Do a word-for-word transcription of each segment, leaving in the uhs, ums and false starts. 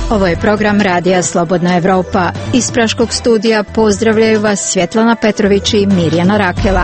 Ovo je program Radija Slobodna Evropa. Iz Praškog studija pozdravljaju vas Svjetlana Petrović i Mirjana Rakela.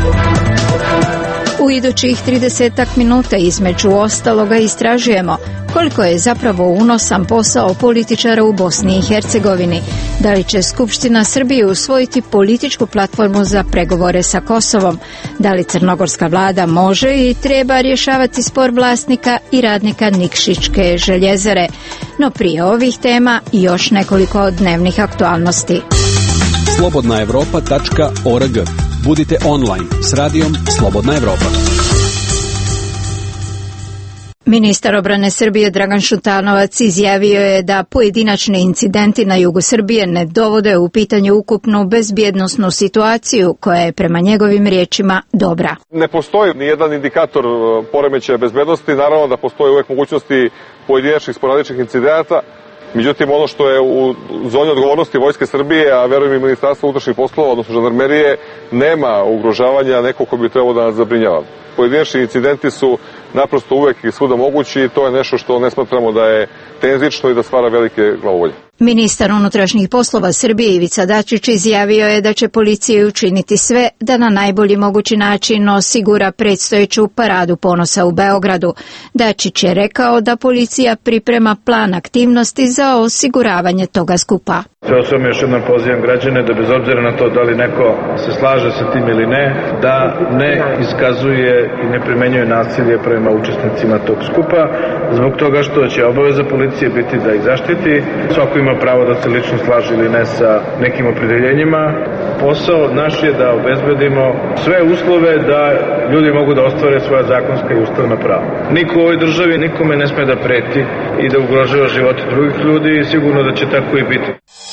U idućih tridesetak minuta između ostaloga istražujemo koliko je zapravo unosan posao političara u Bosni i Hercegovini. Da li će Skupština Srbije usvojiti političku platformu za pregovore sa Kosovom? Da li crnogorska vlada može i treba rješavati spor vlasnika i radnika Nikšićke željezare? No prije ovih tema još nekoliko dnevnih aktualnosti. slobodna evropa tačka org. Budite online s radijom Slobodna Evropa. Ministar obrane Srbije Dragan Šutanovac izjavio je da pojedinačni incidenti na jugu Srbije ne dovode u pitanje ukupnu bezbjednosnu situaciju koja je prema njegovim riječima dobra. Ne postoji ni jedan indikator poremećaja bezbednosti, naravno da postoje uvek mogućnosti pojedinačnih sporadičnih incidenata. Međutim, ono što je u zoni odgovornosti Vojske Srbije, a verujem i Ministarstva unutrašnjih poslova, odnosno žandarmerije, nema ugrožavanja nekog ko bi trebalo da nas zabrinjava. Pojedinačni incidenti su naprosto uvek i svuda mogući i to je nešto što ne smatramo da je tenzično i da stvara velike glavobolje. Ministar unutrašnjih poslova Srbije Ivica Dačić izjavio je da će policija učiniti sve da na najbolji mogući način osigura predstojeću paradu ponosa u Beogradu. Dačić je rekao da policija priprema plan aktivnosti za osiguravanje toga skupa. Sve osobno još jednom pozivam građane da bez obzira na to da li neko se slaže sa tim ili ne, da ne iskazuje i ne primenjuje nasilje prema učesnicima tog skupa, zbog toga što će obaveza policije biti da ih zaštiti. Svako ima pravo da se lično slaže ili ne sa nekim opredeljenjima. Posao naš je da obezbedimo sve uslove da ljudi mogu da ostvare svoja zakonska i ustavna prava. Niko u ovoj državi nikome ne sme da preti i da ugrožava živote drugih ljudi i sigurno da će tako i biti.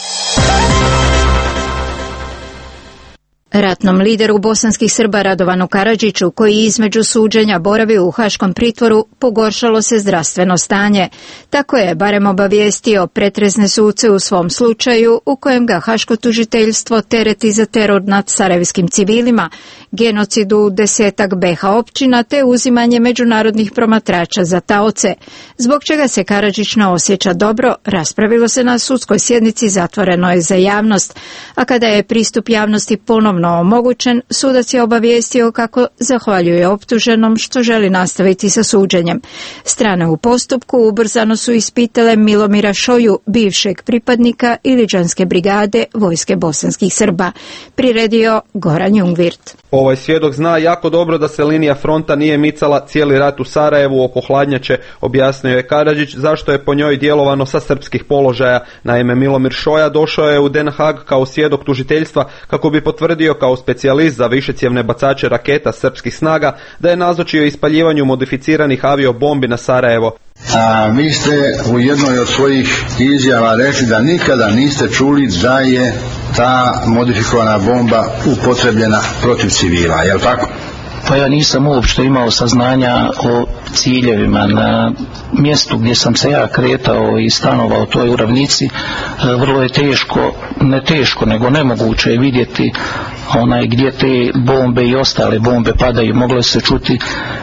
Ratnom lideru bosanskih Srba Radovanu Karadžiću, koji između suđenja boravi u haškom pritvoru, pogoršalo se zdravstveno stanje. Tako je barem obavijestio pretresne suce u svom slučaju u kojem ga haško tužiteljstvo tereti za teror nad sarajevskim civilima, genocidu desetak be ha općina te uzimanje međunarodnih promatrača za taoce. Zbog čega se Karadžić ne osjeća dobro, raspravilo se na sudskoj sjednici zatvorenoj za javnost, a kada je pristup javnosti ponovno omogućen, sudac je obavijestio kako zahvaljuje optuženom što želi nastaviti sa suđenjem. Strane u postupku ubrzano su ispitale Milomira Šoju, bivšeg pripadnika Iliđanske brigade Vojske bosanskih Srba. Priredio Goran Jungvirt. Ovaj svjedok zna jako dobro da se linija fronta nije micala cijeli rat u Sarajevu oko hladnjače, objasnio je Karadžić, zašto je po njoj djelovano sa srpskih položaja. Naime, Milomir Šoja došao je u Den Haag kao svjedok tužiteljstva kako bi potvrdio kao specijalist za višecjevne bacače raketa srpskih snaga da je nazočio ispaljivanju modificiranih aviobombi na Sarajevo. A vi ste u jednoj od svojih izjava rekli da nikada niste čuli da je ta modifikovana bomba upotrebljena protiv civila, je li tako? Pa ja nisam uopšte imao saznanja o ciljevima. Na mjestu gdje sam se ja kretao i stanovao, to je u ravnici, vrlo je teško, ne teško, nego nemoguće je vidjeti onaj gdje te bombe i ostale bombe padaju. Moglo se čuti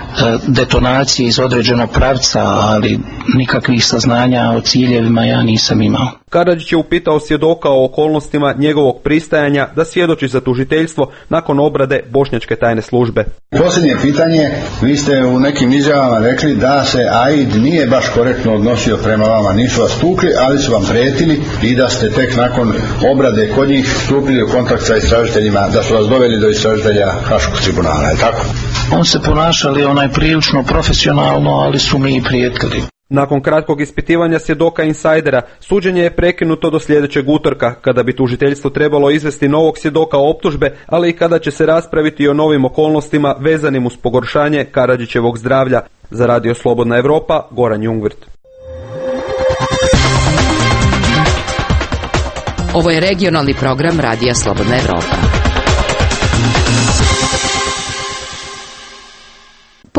detonacije iz određenog pravca, ali nikakvih saznanja o ciljevima ja nisam imao. Karadžić je upitao svjedoka o okolnostima njegovog pristajanja da svjedoči za tužiteljstvo nakon obrade bošnjačke tajne službe. Posljednje pitanje, vi ste u nekim izjavama rekli da se A I D nije baš korektno odnosio prema vama, nisu vas tukli, ali su vam prijetili i da ste tek nakon obrade kod njih stupili u kontakt sa istražiteljima, da su vas doveli do istražitelja Haškog tribunala, je tako? On se ponašali onaj prilično profesionalno, ali su mi i prijetili. Nakon kratkog ispitivanja svjedoka insajdera, suđenje je prekinuto do sljedećeg utorka, kada bi tužiteljstvo trebalo izvesti novog svjedoka optužbe, ali i kada će se raspraviti o novim okolnostima vezanim uz pogoršanje Karadžićevog zdravlja. Za Radio Slobodna Evropa, Goran Jungvirt. Ovo je regionalni program Radija Slobodna Evropa.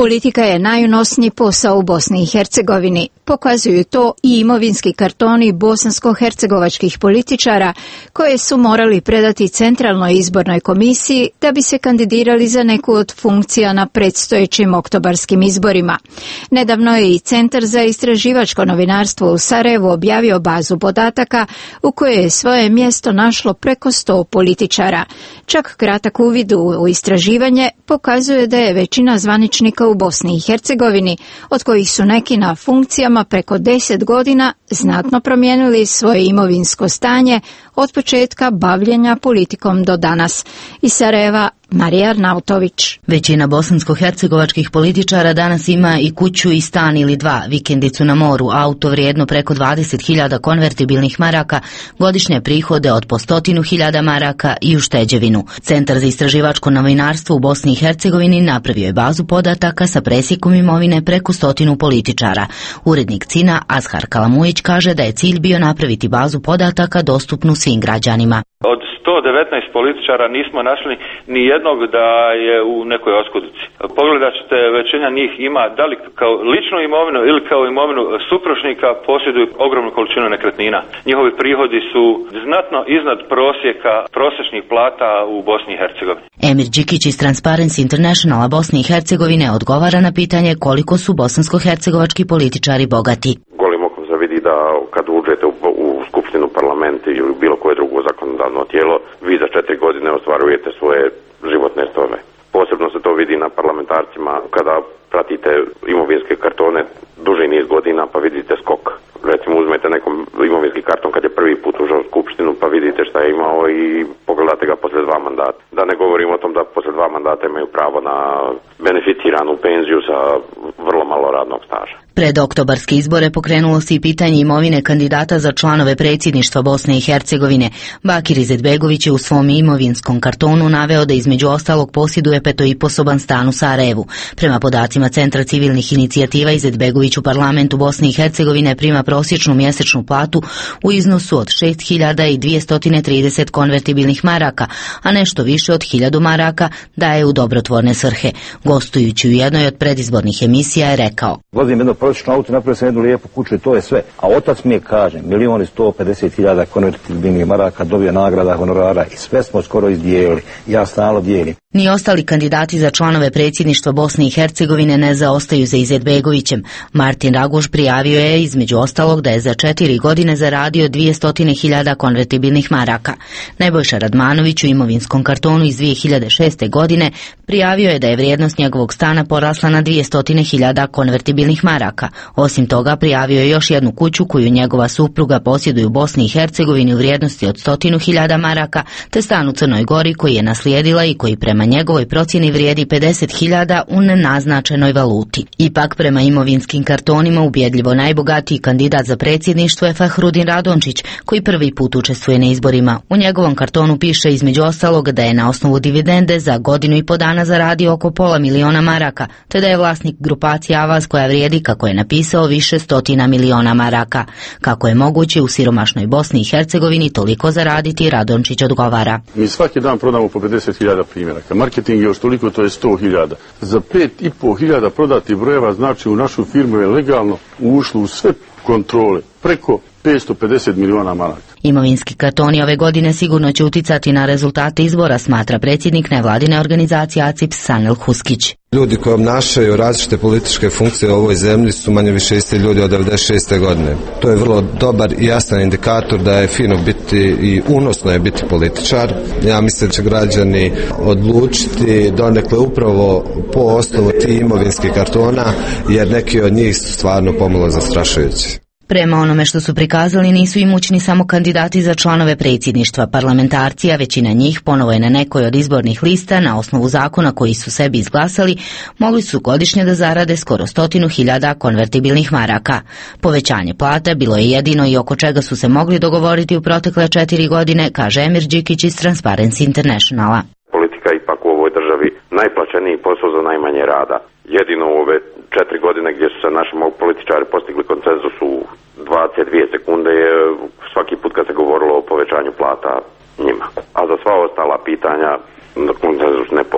Politika je najunosniji posao u Bosni i Hercegovini. Pokazuju to i imovinski kartoni bosansko-hercegovačkih političara koje su morali predati Centralnoj izbornoj komisiji da bi se kandidirali za neku od funkcija na predstojećim oktobarskim izborima. Nedavno je i Centar za istraživačko novinarstvo u Sarajevu objavio bazu podataka u kojoj je svoje mjesto našlo preko sto političara. Čak kratak uvid u istraživanje pokazuje da je većina zvaničnika u Bosni i Hercegovini, od kojih su neki na funkcijama preko deset godina, znatno promijenili svoje imovinsko stanje od početka bavljenja politikom do danas. Iz Sarajeva, Marija Arnautović. Većina bosansko-hercegovačkih političara danas ima i kuću i stan ili dva, vikendicu na moru, auto vrijedno preko dvadeset hiljada konvertibilnih maraka, godišnje prihode od po stotinu hiljada maraka i ušteđevinu. Centar za istraživačko novinarstvo u Bosni i Hercegovini napravio je bazu podataka sa presjekom imovine preko stotinu političara. Urednik C I N-a Azhar Kalamujić kaže da je cilj bio napraviti bazu podataka dostupnu svim građanima. Od sto devetnaest političara nismo našli ni jednog da je u nekoj oskudici. Pogledat ćete, većina njih ima da li kao ličnu imovinu ili kao imovinu supružnika posjeduju ogromnu količinu nekretnina. Njihovi prihodi su znatno iznad prosjeka prosječnih plata u Bosni i Hercegovini. Emir Đikić iz Transparency Internationala Bosne i Hercegovine odgovara na pitanje koliko su bosansko-hercegovački političari bogati. Golim okom se vidi da kad uđete u, u skupštinu, parlament ili bilo koje drugo zakonodavno tijelo, vi za četiri godine ostvarujete svoje životne stove. Posebno se to vidi na parlamentarcima kada pratite imovinske kartone duži niz godina pa vidite skok. Recimo uzmete nekom imovinski karton kad je prvi put ušao u skupštinu pa vidite šta je imao i pogledate ga poslije dva mandata. Da ne govorim o tom da poslije dva mandata imaju pravo na beneficiranu penziju sa vrlo malo radnog staža. Pred oktobarske izbore pokrenulo se i pitanje imovine kandidata za članove predsjedništva Bosne i Hercegovine. Bakir Izetbegović je u svom imovinskom kartonu naveo da između ostalog posjeduje petoiposoban stan u Sarajevu. Prema podacima Centra civilnih inicijativa, Izetbegović u parlamentu Bosne i Hercegovine prima prosječnu mjesečnu platu u iznosu od šest hiljada dvjesto trideset konvertibilnih maraka, a nešto više od hiljadu maraka daje u dobrotvorne svrhe. Gostujući u jednoj od predizbornih emisija je rekao: Vozim jedno prosječno auto, napravio sam jednu lijepu kuću i to je sve. A otac mi je, kaže, milijon i sto pedeset hiljada konvertibilnih maraka, dobio nagrada, honorara i sve smo skoro izdijelili. Ja stalno dijelim. Ni ostali kandidati za članove predsjedništva Bosne i Hercegovine ne zaostaju za Izetbegovićem. Martin Raguš prijavio je između ostalog da je za četiri godine zaradio dvjesto hiljada konvertibilnih maraka. Nebojša Radmanović u imovinskom kartonu iz dvije hiljade šeste. godine prijavio je da je vrijednost njegovog stana porasla na dvjesto hiljada konvertibilnih maraka. Osim toga prijavio je još jednu kuću koju njegova supruga posjeduje u Bosni i Hercegovini u vrijednosti od sto hiljada maraka, te stan u Crnoj Gori koji je naslijedila i koji prema njegovoj procjeni vrijedi pedeset hiljada u nenaznačenoj valuti. Ipak prema imovinskim kartonima ubjedljivo najbogatiji kandidat za predsjedništvo je Fahrudin Radončić, koji prvi put učestvuje na izborima. U njegovom kartonu piše između ostalog da je na osnovu dividende za godinu i po dana zaradio oko pola miliona maraka, te da je vlasnik grupacije Avaz koja vrijedi, kako je napisao, više stotina miliona maraka. Kako je moguće u siromašnoj Bosni i Hercegovini toliko zaraditi, Radončić odgovara: Mi svaki dan prodamo po pedeset hiljada primjeraka. Marketing je još toliko, to je sto hiljada. Za pet i po hiljada prodati brojeva znači u našu firmu je legalno ušlo u sve kontrole preko petsto pedeset miliona maraka. Imovinski kartoni ove godine sigurno će uticati na rezultate izbora, smatra predsjednik nevladine organizacije A C I P Sanel Huskić. Ljudi koji obnašaju različite političke funkcije u ovoj zemlji su manje više isti ljudi od devedeset šeste. godine. To je vrlo dobar i jasan indikator da je fino biti i unosno je biti političar. Ja mislim da će građani odlučiti donekle upravo po osnovu tih imovinskih kartona, jer neki od njih su stvarno pomalo zastrašujući. Prema onome što su prikazali, nisu imućni samo kandidati za članove predsjedništva. Parlamentarci, a većina njih ponovo je na nekoj od izbornih lista na osnovu zakona koji su sebi izglasali, mogli su godišnje da zarade skoro stotinu hiljada konvertibilnih maraka. Povećanje plata bilo je jedino i oko čega su se mogli dogovoriti u protekle četiri godine, kaže Emir Đikić iz Transparency Internationala. Politika je ipak u ovoj državi najplaćeniji posao za najmanje rada. Jedino u ove četiri godine gdje su se naši političari postigli konsenzus u dvadeset dvije sekunde je svaki put kad se govorilo o povećanju plata njima. A za sva ostala pitanja konsenzus ne postoji.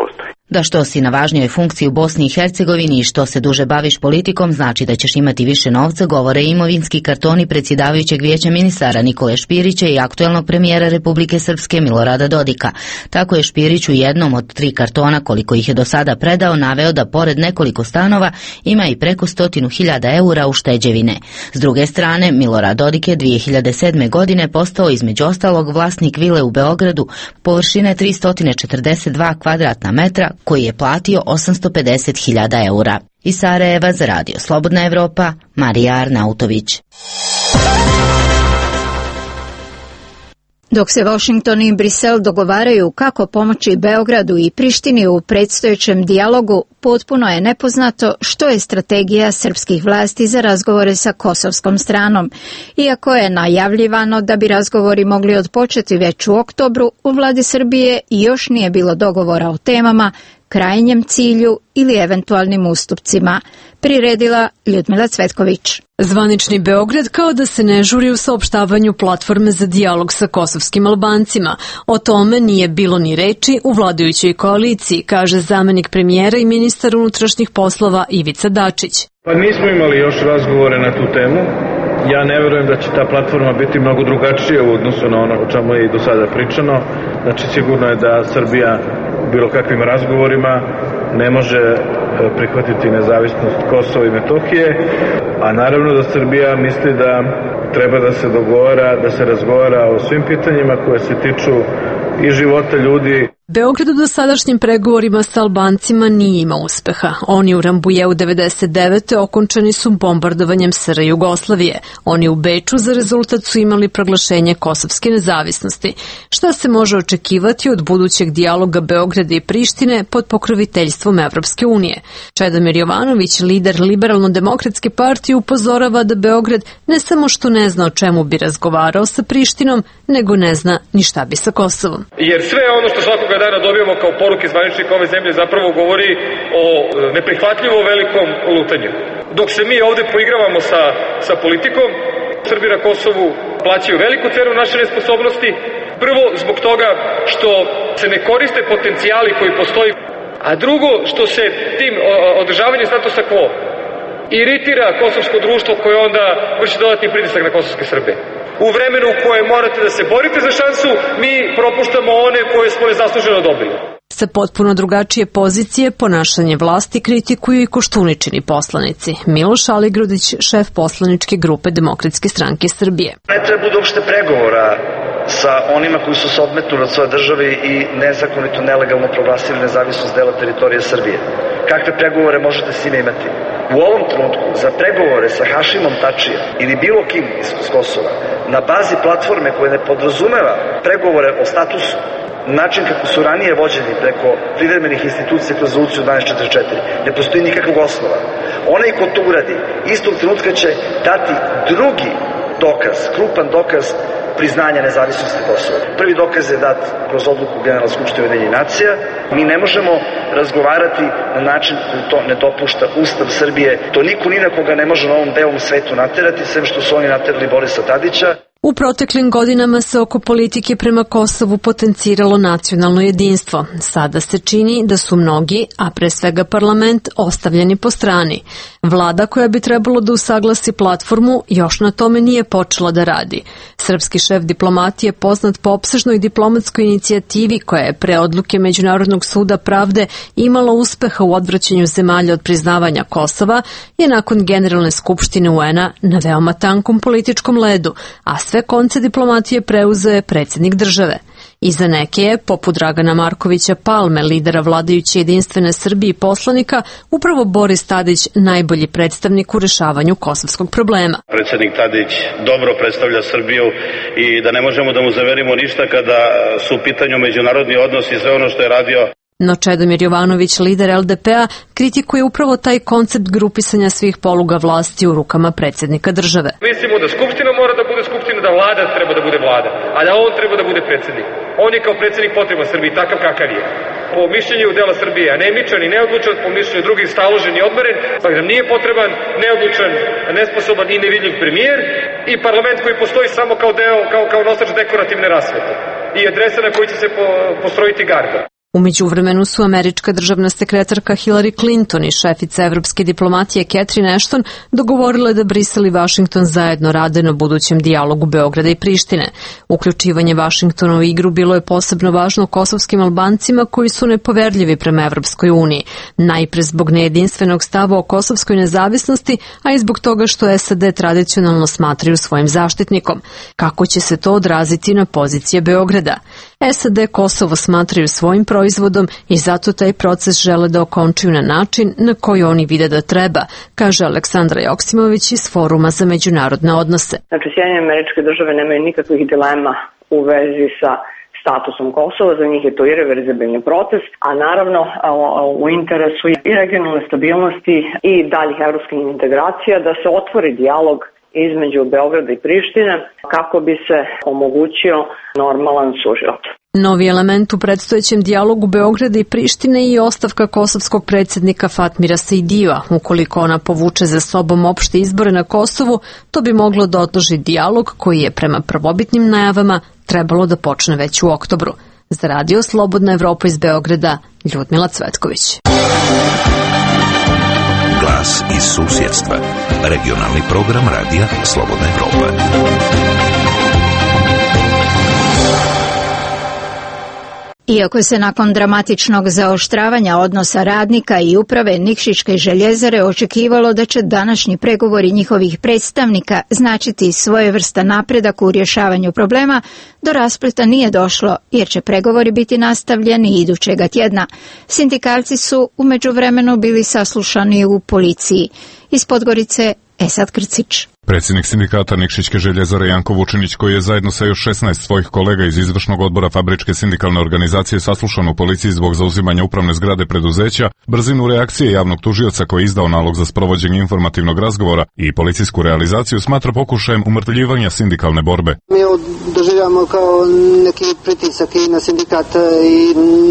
Da što si na važnijoj funkciji u Bosni i Hercegovini i što se duže baviš politikom, znači da ćeš imati više novca, govore imovinski kartoni predsjedavajućeg vijeća ministara Nikole Špirića i aktuelnog premijera Republike Srpske Milorada Dodika. Tako je Špirić u jednom od tri kartona, koliko ih je do sada predao, naveo da pored nekoliko stanova ima i preko stotinu hiljada eura ušteđevine. S druge strane, Milorad Dodik je dvije hiljade sedme. godine postao između ostalog vlasnik vile u Beogradu površine tristo četrdeset dva kvadratna metra, koji je platio osamsto pedeset hiljada eura. Iz Sarajeva za Radio Slobodna Evropa, Marija Arnautović. Dok se Washington i Brisel dogovaraju kako pomoći Beogradu i Prištini u predstojećem dijalogu, potpuno je nepoznato što je strategija srpskih vlasti za razgovore sa kosovskom stranom. Iako je najavljivano da bi razgovori mogli odpočeti već u oktobru, u vladi Srbije još nije bilo dogovora o temama, krajnjem cilju ili eventualnim ustupcima, priredila Ljudmila Cvetković. Zvanični Beograd kao da se ne žuri u saopštavanju platforme za dijalog sa kosovskim Albancima. O tome nije bilo ni reči u vladajućoj koaliciji, kaže zamenik premijera i ministar unutrašnjih poslova Ivica Dačić. Pa nismo imali još razgovore na tu temu. Ja ne verujem da će ta platforma biti mnogo drugačija u odnosu na ono o čemu je i do sada pričano. Znači sigurno je da Srbija bilo kakvim razgovorima ne može prihvatiti nezavisnost Kosova i Metohije, a naravno da Srbija misli da treba da se dogovara, da se razgovara o svim pitanjima koje se tiču i života ljudi. Beograd u dosadašnjim pregovorima sa Albancima nije imao uspeha. Oni u Rambujeu devedeset devete. okončani su bombardovanjem S R Jugoslavije. Oni u Beču za rezultat su imali proglašenje kosovske nezavisnosti. Šta se može očekivati od budućeg dijaloga Beograda i Prištine pod pokroviteljstvom Evropske unije? Čedomir Jovanović, lider Liberalno-demokratske partije, upozorava da Beograd ne samo što ne zna o čemu bi razgovarao sa Prištinom, nego ne zna ni šta bi sa Kosovom. Jer sve ono što svakoga dana dobijamo kao poruke zvaničnika ove zemlje zapravo govori o neprihvatljivo velikom lutanju. Dok se mi ovde poigravamo sa, sa politikom, Srbi na Kosovu plaćaju veliku cenu naše nesposobnosti. Prvo zbog toga što se ne koriste potencijali koji postoji, a drugo što se tim održavanjem statusa quo iritira kosovsko društvo koje onda vrši dodatni pritisak na kosovske Srbe. U vremenu u kojem morate da se borite za šansu, mi propuštamo one koje smo nezasluženo dobili. Sa potpuno drugačije pozicije ponašanje vlasti kritikuju i Koštuničini poslanici. Miloš Aligrudić, šef poslaničke grupe Demokratske stranke Srbije. Ne treba bude uopšte pregovora sa onima koji su se odmetnuli od svoje države i nezakonito, nelegalno proglasili nezavisnost dela teritorije Srbije. Kakve pregovore možete s njima imati? U ovom trenutku za pregovore sa Hašimom Tačija ili bilo kim iz Kosova na bazi platforme koja ne podrazumeva pregovore o statusu, način kako su ranije vođeni preko privremenih institucija kroz rezoluciju jedanaest četrdeset četiri, ne postoji nikakvog osnova. Onaj ko to uradi, istog trenutka će dati drugi dokaz, krupan dokaz priznanja nezavisnosti Kosova. Prvi dokaz je dat kroz odluku Generalne skupštine Ujedinjenih nacija. Mi ne možemo razgovarati na način da to ne dopušta Ustav Srbije. To niko ni na koga ne može na ovom belom svetu naterati, sem što su oni naterali Borisa Tadića. U proteklim godinama se oko politike prema Kosovu potenciralo nacionalno jedinstvo. Sada se čini da su mnogi, a pre svega parlament, ostavljeni po strani. Vlada koja bi trebalo da usaglasi platformu još na tome nije počela da radi. Srpski šef diplomatije, poznat po opsežnoj diplomatskoj inicijativi koja je pre odluke Međunarodnog suda pravde imala uspeha u odvraćanju zemalja od priznavanja Kosova, je nakon Generalne skupštine U N-a na veoma tankom političkom ledu, a sve konce diplomatije preuzeo je predsjednik države. I za neke je, poput Dragana Markovića Palme, lidera vladajuće Jedinstvene Srbije i poslanika, upravo Boris Tadić najbolji predstavnik u rešavanju kosovskog problema. Predsjednik Tadić dobro predstavlja Srbiju i da ne možemo da mu zaverimo ništa kada su u pitanju međunarodni odnosi i sve ono što je radio. No Čedomir Jovanović, lider L D P-a, kritikuje upravo taj koncept grupisanja svih poluga vlasti u rukama predsjednika države. Mislimo da skupština mora da bude skupština, da vlada treba da bude vlada, a da on treba da bude predsjednik. On je kao predsjednik potreban Srbiji, takav kakav je. Po mišljenju dela Srbije, anemičan i neodlučan, po mišljenju drugih staložen i odmeren, pa nam nije potreban neodlučan, nesposoban i nevidljiv premijer i parlament koji postoji samo kao deo, kao, kao nosač dekorativne rasvete i adresa na koji će se po, postrojiti garda. U međuvremenu su američka državna sekretarka Hillary Clinton i šefica evropske diplomatije Catherine Ashton dogovorile da Brisel i Vašington zajedno rade na budućem dijalogu Beograda i Prištine. Uključivanje Vašingtona u igru bilo je posebno važno kosovskim Albancima koji su nepoverljivi prema Evropskoj uniji, najpre zbog nejedinstvenog stava o kosovskoj nezavisnosti, a i zbog toga što S A D tradicionalno smatraju svojim zaštitnikom. Kako će se to odraziti na pozicije Beograda? S A D Kosovo smatraju svojim proizvodom i zato taj proces žele da okončaju na način na koji oni vide da treba, kaže Aleksandra Joksimović iz Foruma za međunarodne odnose. Znači, Sjedinjene Američke Države nemaju nikakvih dilema u vezi sa statusom Kosova, za njih je to irreverzibilni proces, a naravno u interesu i regionalne stabilnosti i daljih evropskih integracija da se otvori dijalog između Beograda i Prištine kako bi se omogućio normalan suživot. Novi element u predstojećem dijalogu Beograda i Prištine i ostavka kosovskog predsjednika Fatmira Sejdijeva. Ukoliko ona povuče za sobom opšte izbore na Kosovu, to bi moglo da odloži dijalog koji je prema prvobitnim najavama trebalo da počne već u oktobru. Za Radio Slobodna Evropa iz Beograda, Ljudmila Cvetković. Glas iz susjedstva. Regionalni program Radija Slobodna Evropa. Iako se nakon dramatičnog zaoštravanja odnosa radnika i uprave Nikšićke željezare očekivalo da će današnji pregovori njihovih predstavnika značiti svojevrstan napredak u rješavanju problema, do raspleta nije došlo jer će pregovori biti nastavljeni idućega tjedna. Sindikalci su u međuvremenu bili saslušani u policiji. Iz Podgorice Esad Krcić. Predsjednik sindikata Nikšićke željezare Janko Vučinić, koji je zajedno sa još šesnaest svojih kolega iz izvršnog odbora Fabričke sindikalne organizacije saslušan u policiji zbog zauzimanja upravne zgrade preduzeća, brzinu reakcije javnog tužioca koji je izdao nalog za sprovođenje informativnog razgovora i policijsku realizaciju smatra pokušajem umrtvljivanja sindikalne borbe. Mi doživljamo kao neki pritisak i na sindikat i,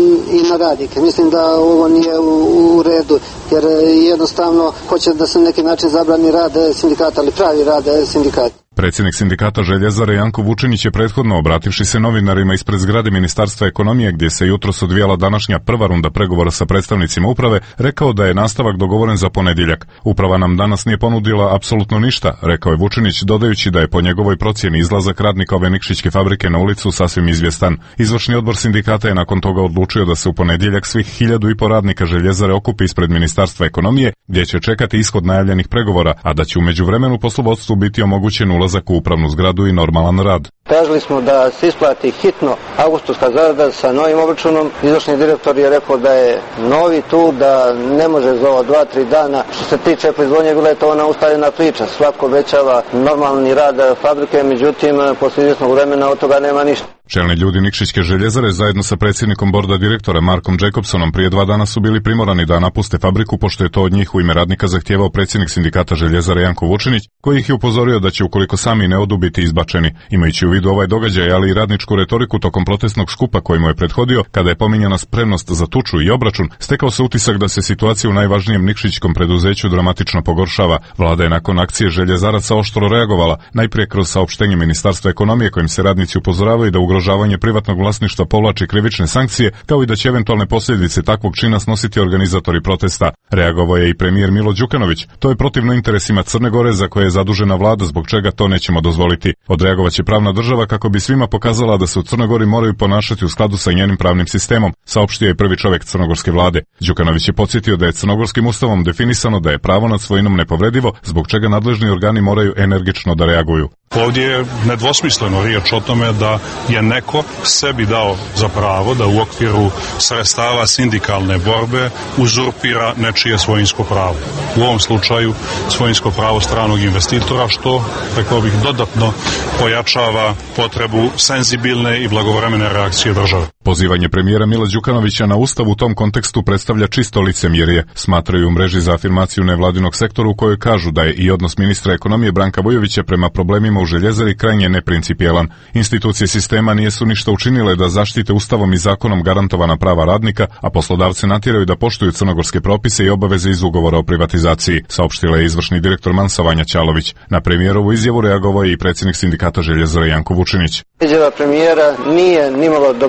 i na radnike. Mislim da ovo nije u, u redu, jer jednostavno hoće da se na neki način zabrani rad sindikata, ali pravi rade sindikata. Predsjednik sindikata željezare Janko Vučinić je prethodno, obrativši se novinarima ispred zgrade Ministarstva ekonomije gdje se jutros odvijala današnja prva runda pregovora sa predstavnicima uprave, rekao da je nastavak dogovoren za ponedjeljak. Uprava nam danas nije ponudila apsolutno ništa, rekao je Vučinić, dodajući da je po njegovoj procjeni izlazak radnika ove nikšićke fabrike na ulicu sasvim izvjestan. Izvršni odbor sindikata je nakon toga odlučio da se u ponedjeljak svih hiljadu i po radnika željezare okupi ispred Ministarstva ekonomije, gdje će čekati ishod najavljenih pregovora, a da će u međuvremenu poslovodstvu biti omogućen ulazak u upravnu zgradu i normalan rad. Tražili smo da se isplati hitno avgustovska zarada sa novim obračunom. Izvršni direktor je rekao da je novi tu, da ne može za ovo dva, tri dana. Što se tiče proizvodnje, bila je to ona ustaljena priča. Svatko obećava normalni rad fabrike, međutim, posle izvjesnog vremena od toga nema ništa. Čelni ljudi Nikšićke željezare zajedno sa predsjednikom borda direktora Markom Jacobsonom prije dva dana su bili primorani da napuste fabriku, pošto je to od njih u ime radnika zahtijevao predsjednik sindikata željezare Janko Vučinić, koji ih je upozorio da će ukoliko sami ne odu biti izbačeni. Imajući u vidu ovaj događaj, ali i radničku retoriku tokom protestnog skupa koji mu je prethodio, kada je pominjana spremnost za tuču i obračun, stekao se utisak da se situacija u najvažnijem nikšićkom preduzeću dramatično pogoršava. Vlada je nakon akcije željezaraca oštro reagovala, najprije kroz saopštenje Ministarstva ekonomije kojim se radnici upozoravaju da ugrožavanje privatnog vlasništva povlači krivične sankcije, kao i da će eventualne posljedice takvog čina snositi organizatori protesta. Reagovao je i premijer Milo Đukanović. To je protivno interesima Crne Gore za koje je zadužena vlada, zbog čega to nećemo dozvoliti. Odreagovaće pravna država kako bi svima pokazala da se u Crnoj Gori moraju ponašati u skladu sa njenim pravnim sistemom, saopštio je prvi čovjek crnogorske vlade. Đukanović je podsjetio da je crnogorskim ustavom definisano da je pravo nad svojinom nepovredivo, zbog čega nadležni organi moraju energično da reaguju. Ovdje je nedvosmisleno riječ o tome da je neko sebi dao za pravo da u okviru sredstava sindikalne borbe uzurpira nečije svojinsko pravo. U ovom slučaju svojinsko pravo stranog investitora, što, rekao bih, dodatno pojačava potrebu senzibilne i blagovremene reakcije države. Pozivanje premijera Mila Đukanovića na ustav u tom kontekstu predstavlja čisto licemjerje, smatraju u mreži za afirmaciju nevladinog sektora, u kojoj kažu da je i odnos ministra ekonomije Branka Vujovića prema problemima u željezari krajnje neprincipijelan. Institucije sistema nijesu ništa učinile da zaštite ustavom i zakonom garantovana prava radnika, a poslodavce natjeraju da poštuju crnogorske propise i obaveze iz ugovora o privatizaciji, saopštila je izvršni direktor Mansa Vanja Ćalović. Na premijerovu izjavu reagovao je i predsjednik sindikata željezare Janko Vučinić. Izjava premijera nije nimalo dobronamjerna.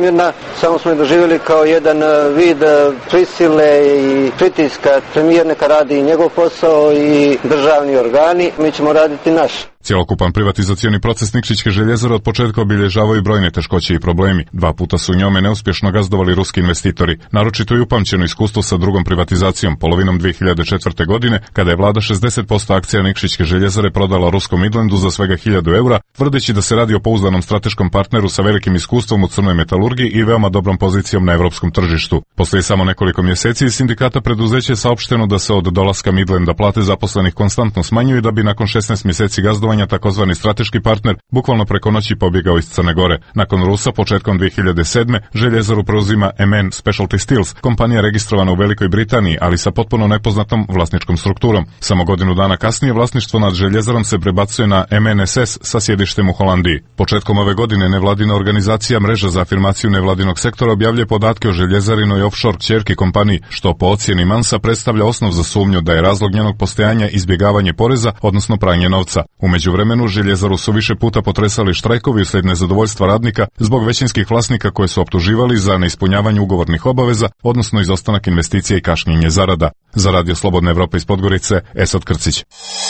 namjerna, samo smo je doživjeli kao jedan vid prisile i pritiska. Premijer neka radi i njegov posao i državni organi, mi ćemo raditi naš. Cjelokupan privatizacioni proces Nikšićke željezare od početka obilježavaju brojne teškoće i problemi. Dva puta su njome neuspješno gazdovali ruski investitori, naročito i upamćeno iskustvo sa drugom privatizacijom polovinom dvije hiljade četvrte. godine, kada je vlada šezdeset posto akcija Nikšićke željezare prodala ruskom Midlandu za svega hiljadu eura, tvrdeći da se radi o pouzdanom strateškom partneru sa velikim iskustvom u crnoj metalurgiji i veoma dobrom pozicijom na evropskom tržištu. Poslije samo nekoliko mjeseci iz sindikata preduzeće je saopšteno da se od dolaska Midlanda plate zaposlenih konstantno smanjuju i da bi nakon šesnaest mjeseci gazdovanja takozvani strateški partner bukvalno preko noći pobjegao iz Crne Gore. Nakon Rusa, početkom dvije hiljade sedme. željezaru preuzima M N Specialty Steels, kompanija registrovana u Velikoj Britaniji, ali sa potpuno nepoznatom vlasničkom strukturom. Samo godinu dana kasnije vlasništvo nad željezarom se prebacuje na M N S S sa sjedištem u Holandiji. Početkom ove godine nevladina organizacija Mreža za afirmaciju nevladinog sektora objavljuje podatke o željezarinoj offshore kćerki kompaniji, što po ocjeni Mansa predstavlja osnov za sumnju da je razlog njenog postojanja izbjegavanje poreza, odnosno pranje novca. U međuvremenu željezaru su više puta potresali štrajkovi uslijed nezadovoljstva radnika zbog većinskih vlasnika koje su optuživali za neispunjavanje ugovornih obaveza, odnosno izostanak investicija i kašnjenje zarada. Za Radio Slobodne Evrope iz Podgorice, Esad Krcić.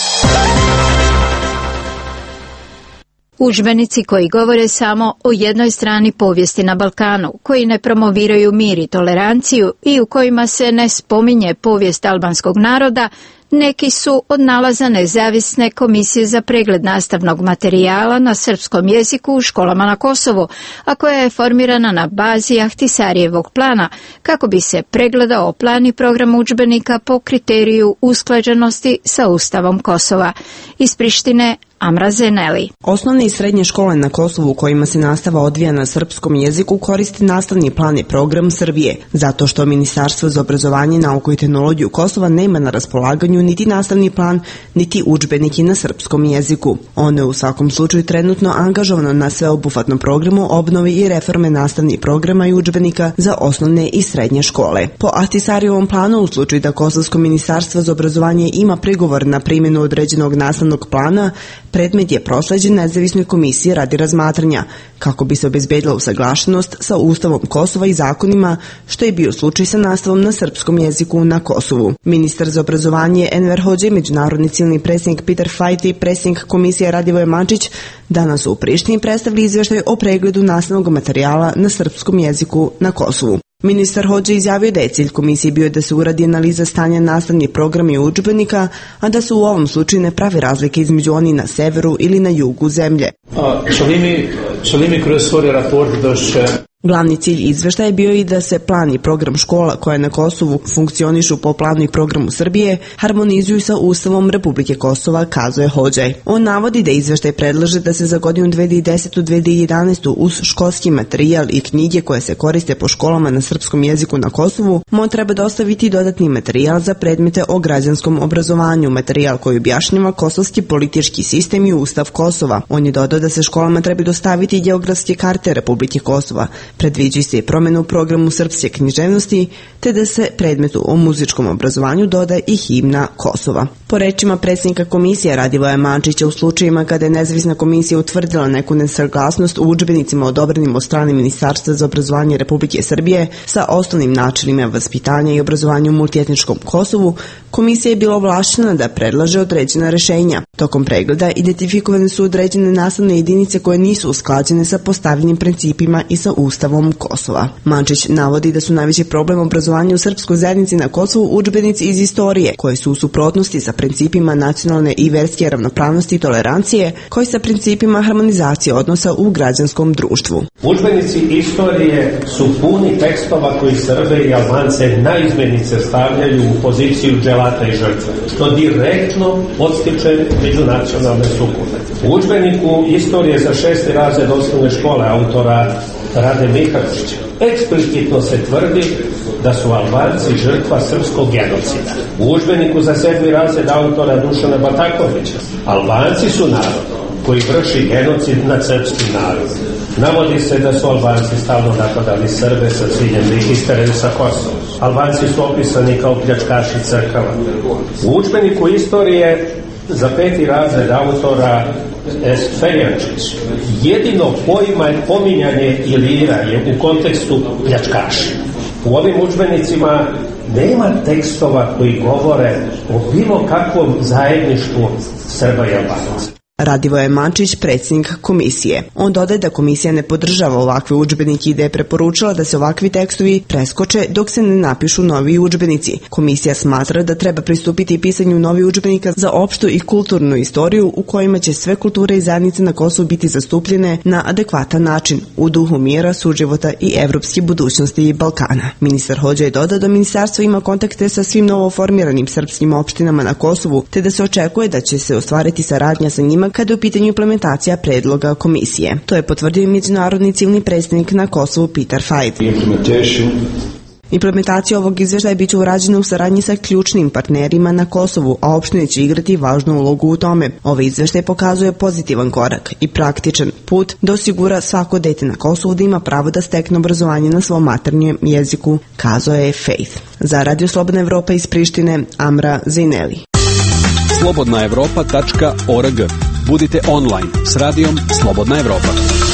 Udžbenici koji govore samo o jednoj strani povijesti na Balkanu, koji ne promoviraju mir i toleranciju i u kojima se ne spominje povijest albanskog naroda, neki su od nalaza nezavisne komisije za pregled nastavnog materijala na srpskom jeziku u školama na Kosovu, a koja je formirana na bazi Ahtisarijevog plana, kako bi se pregledao plan i program udžbenika po kriteriju usklađenosti sa Ustavom Kosova. Iz Prištine, Amra Zeneli. Osnovne i srednje škole na Kosovu u kojima se nastava odvija na srpskom jeziku koristi nastavni plan i program Srbije, zato što Ministarstvo za obrazovanje, nauku i tehnologiju Kosova nema na raspolaganju niti nastavni plan, niti udžbeniki na srpskom jeziku. Ono je u svakom slučaju trenutno angažovano na sveobuhvatnom programu obnovi i reforme nastavnih programa i udžbenika za osnovne i srednje škole. Po Ahtisarijevom planu, u slučaju da Kosovsko ministarstvo za obrazovanje ima prigovor na primjenu određenog nastavnog plana, predmet je prosleđen nezavisnoj komisiji radi razmatranja, kako bi se obezbedila usaglašenost sa Ustavom Kosova i zakonima, što je bio slučaj sa nastavom na srpskom jeziku na Kosovu. Ministar za obrazovanje Enver Hodži, međunarodni civilni predsjednik Peter Fajt i predsjednik komisije Radivoje Mančić danas su u Prištini predstavili izvještaj o pregledu nastavnog materijala na srpskom jeziku na Kosovu. Ministar Hodži izjavio da je cilj komisije bio da se uradi analiza stanja nastavnih programa i udžbenika, a da se u ovom slučaju ne pravi razlike između oni na severu ili na jugu zemlje. Šalimi kroz svoj raport došao. Glavni cilj izveštaja je bio i da se plan i program škola koje na Kosovu funkcionišu po planu i programu Srbije harmonizuju sa Ustavom Republike Kosova, kazuje Hodžaj. On navodi da izveštaj predlaže da se za godinu dve hiljade desete do dve hiljade jedanaeste. uz školski materijal i knjige koje se koriste po školama na srpskom jeziku na Kosovu, MON treba dostaviti dodatni materijal za predmete o građanskom obrazovanju, materijal koji objašnjava kosovski politički sistem i Ustav Kosova. On je dodao da se školama treba dostaviti geografske karte Republike Kosova. Predviđa se i promjena u programu srpske književnosti, te da se predmetu o muzičkom obrazovanju doda i himna Kosova. Po rečima predsjednika komisije Radivoja Mančića, u slučajima kada je nezavisna komisija utvrdila neku nesaglasnost u udžbenicima odobrenim od strane Ministarstva za obrazovanje Republike Srbije sa osnovnim načinima vaspitanja i obrazovanja u multietničkom Kosovu, komisija je bila ovlašćena da predlaže određena rješenja. Tokom pregleda identifikovane su određene nastavne jedinice koje nisu usklađene sa postavljenim principima i sa Ustavom Kosova. Mančić navodi da su najveći problem obrazovanja u srpskoj zajednici na Kosovu udžbenici iz istorije, koji su u suprotnosti sa principima nacionalne i verske ravnopravnosti i tolerancije, koji sa principima harmonizacije odnosa u građanskom društvu. Udžbenici istorije su puni tekstova koji Srbe i Albance naizmjenice stavljaju u poziciju dželata i žrtve, što direktno podstiče međunacionalne sukobe. U udžbeniku istorije za šesti razred osnovne škole autora Rade Mihalića eksplicitno se tvrdi da su Albanci žrtva srpskog genocida. U udžbeniku za sedmi razred autora Dušana Batakovića Albanci su narod koji vrši genocid nad srpskim narodom. Navodi se da su Albanci stalno napadali Srbe sa ciljem da ih isteraju sa Kosova. Albanci su opisani kao pljačkaši crkava. U udžbeniku istorije za peti razred autora Fejačić. Jedino pojma pominjanje Ilira je u kontekstu pljačkaša. U ovim udžbenicima nema tekstova koji govore o bilo kakvom zajedništvu Srba i Albanaca. Radivoje Mančić, predsjednik komisije. On dodaje da komisija ne podržava ovakve udžbenike i da je preporučila da se ovakvi tekstovi preskoče dok se ne napišu novi udžbenici. Komisija smatra da treba pristupiti pisanju novih udžbenika za opštu i kulturnu istoriju u kojima će sve kulture i zajednice na Kosovu biti zastupljene na adekvatan način u duhu mira, suživota i evropske budućnosti Balkana. Ministar Hodža je dodao da ministarstvo ima kontakte sa svim novoformiranim srpskim opštinama na Kosovu, te da se očekuje da će se ostvariti saradnja sa njima kada je u pitanju implementacija predloga komisije. To je potvrdio i međunarodni civilni predstavnik na Kosovu Peter Fajd. Implementacija ovog izvještaja biće urađena u saradnji sa ključnim partnerima na Kosovu, a opštine će igrati važnu ulogu u tome. Ovaj izvještaj pokazuje pozitivan korak i praktičan put da osigura svako dete na Kosovu da ima pravo da stekne obrazovanje na svom maternjem jeziku, kazao je Faith. Za Radio Slobodna Evropa iz Prištine, Amra Zejneli. slobodna evropa tačka org. Budite online s radijom Slobodna Evropa.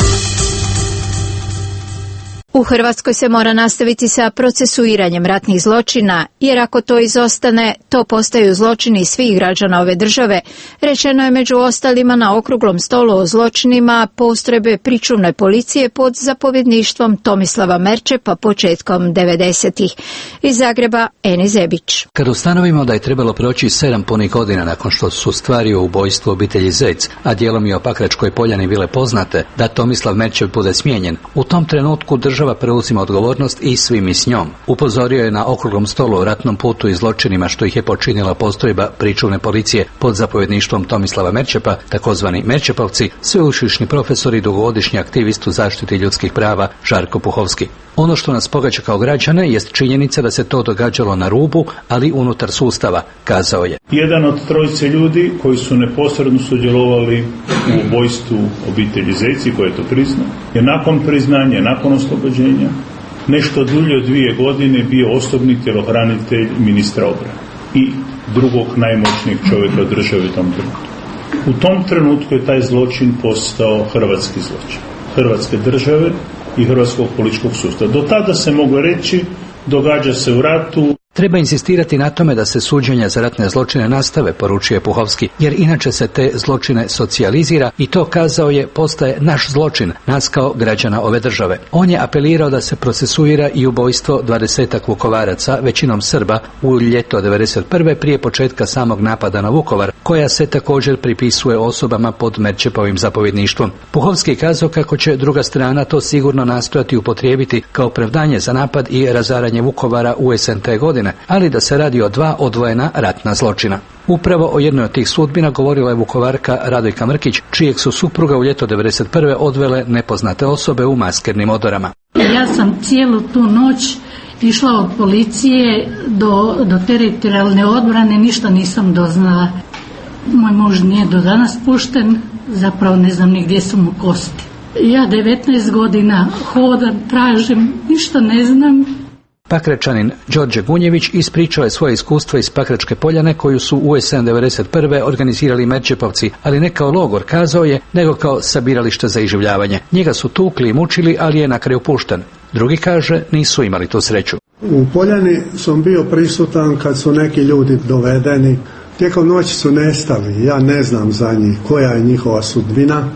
U Hrvatskoj se mora nastaviti sa procesuiranjem ratnih zločina, jer ako to izostane, to postaju zločini svih građana ove države, rečeno je među ostalima na okruglom stolu o zločinima postrojbe pričuvne policije pod zapovjedništvom Tomislava Merčepa početkom devedesetih. Iz Zagreba, Eni Zebić. Kad ustanovimo da je trebalo proći sedam punih godina nakon što su stvari o ubojstvu obitelji Zec, a dijelom i o Pakračkoj Poljani bile poznate, da Tomislav Merčep bude smijenjen, u tom trenutku država preuzima odgovornost i svi mi s njom. Upozorio je na okruglom stolu o ratnom putu i zločinima što ih je počinila postrojba pričuvne policije pod zapovjedništvom Tomislava Merčepa, takozvani Merčepovci, sveučilišni profesor i dugogodišnji aktivist u zaštiti ljudskih prava Žarko Puhovski. Ono što nas pogađa kao građane jest činjenica da se to događalo na rubu, ali unutar sustava, kazao je. Jedan od trojice ljudi koji su neposredno sudjelovali u ubojstvu obitelji Zeci, koji je to priznao, je nakon priznanja, nakon oslobođenja, nešto dulje od dvije godine bio osobni tjelohranitelj ministra obrane i drugog najmoćnijeg čovjeka u državi u tom trenutku. U tom trenutku je taj zločin postao hrvatski zločin, hrvatske države i hrvatskog političkog sustava. Do tada se moglo reći događa se u ratu. Treba insistirati na tome da se suđenja za ratne zločine nastave, poručuje Puhovski, jer inače se te zločine socijalizira i to, kazao je, postaje naš zločin, nas kao građana ove države. On je apelirao da se procesuira i ubojstvo dvadesetak Vukovaraca, većinom Srba, u ljeto devedeset prve prije početka samog napada na Vukovar, koja se također pripisuje osobama pod Merčepovim zapovjedništvom. Puhovski kazao kako će druga strana to sigurno nastojati upotrijebiti kao opravdanje za napad i razaranje Vukovara u jesen te godine, ali da se radi o dva odvojena ratna zločina. Upravo o jednoj od tih sudbina govorila je Vukovarka Radojka Mrkić, čijeg su supruga u ljeto devedeset prve odvele nepoznate osobe u maskernim odorama. Ja sam cijelu tu noć išla od policije do, do teritorijalne odbrane, ništa nisam doznala. Moj muž nije do danas pušten, zapravo ne znam ni gdje su mu kosti. Ja devetnaest godina hodam, tražim, ništa ne znam. Pakračanin Đorđe Gunjević ispričao je svoje iskustvo iz Pakračke Poljane koju su u jesen devedeset prve organizirali Merčepovci, ali ne kao logor, kazao je, nego kao sabiralište za iživljavanje. Njega su tukli i mučili, ali je na kraju pušten. Drugi, kaže, nisu imali tu sreću. U Poljani sam bio prisutan kad su neki ljudi dovedeni. Tijekom noći su nestali, ja ne znam za njih koja je njihova sudbina.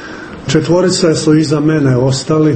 Četvorica su iza mene ostali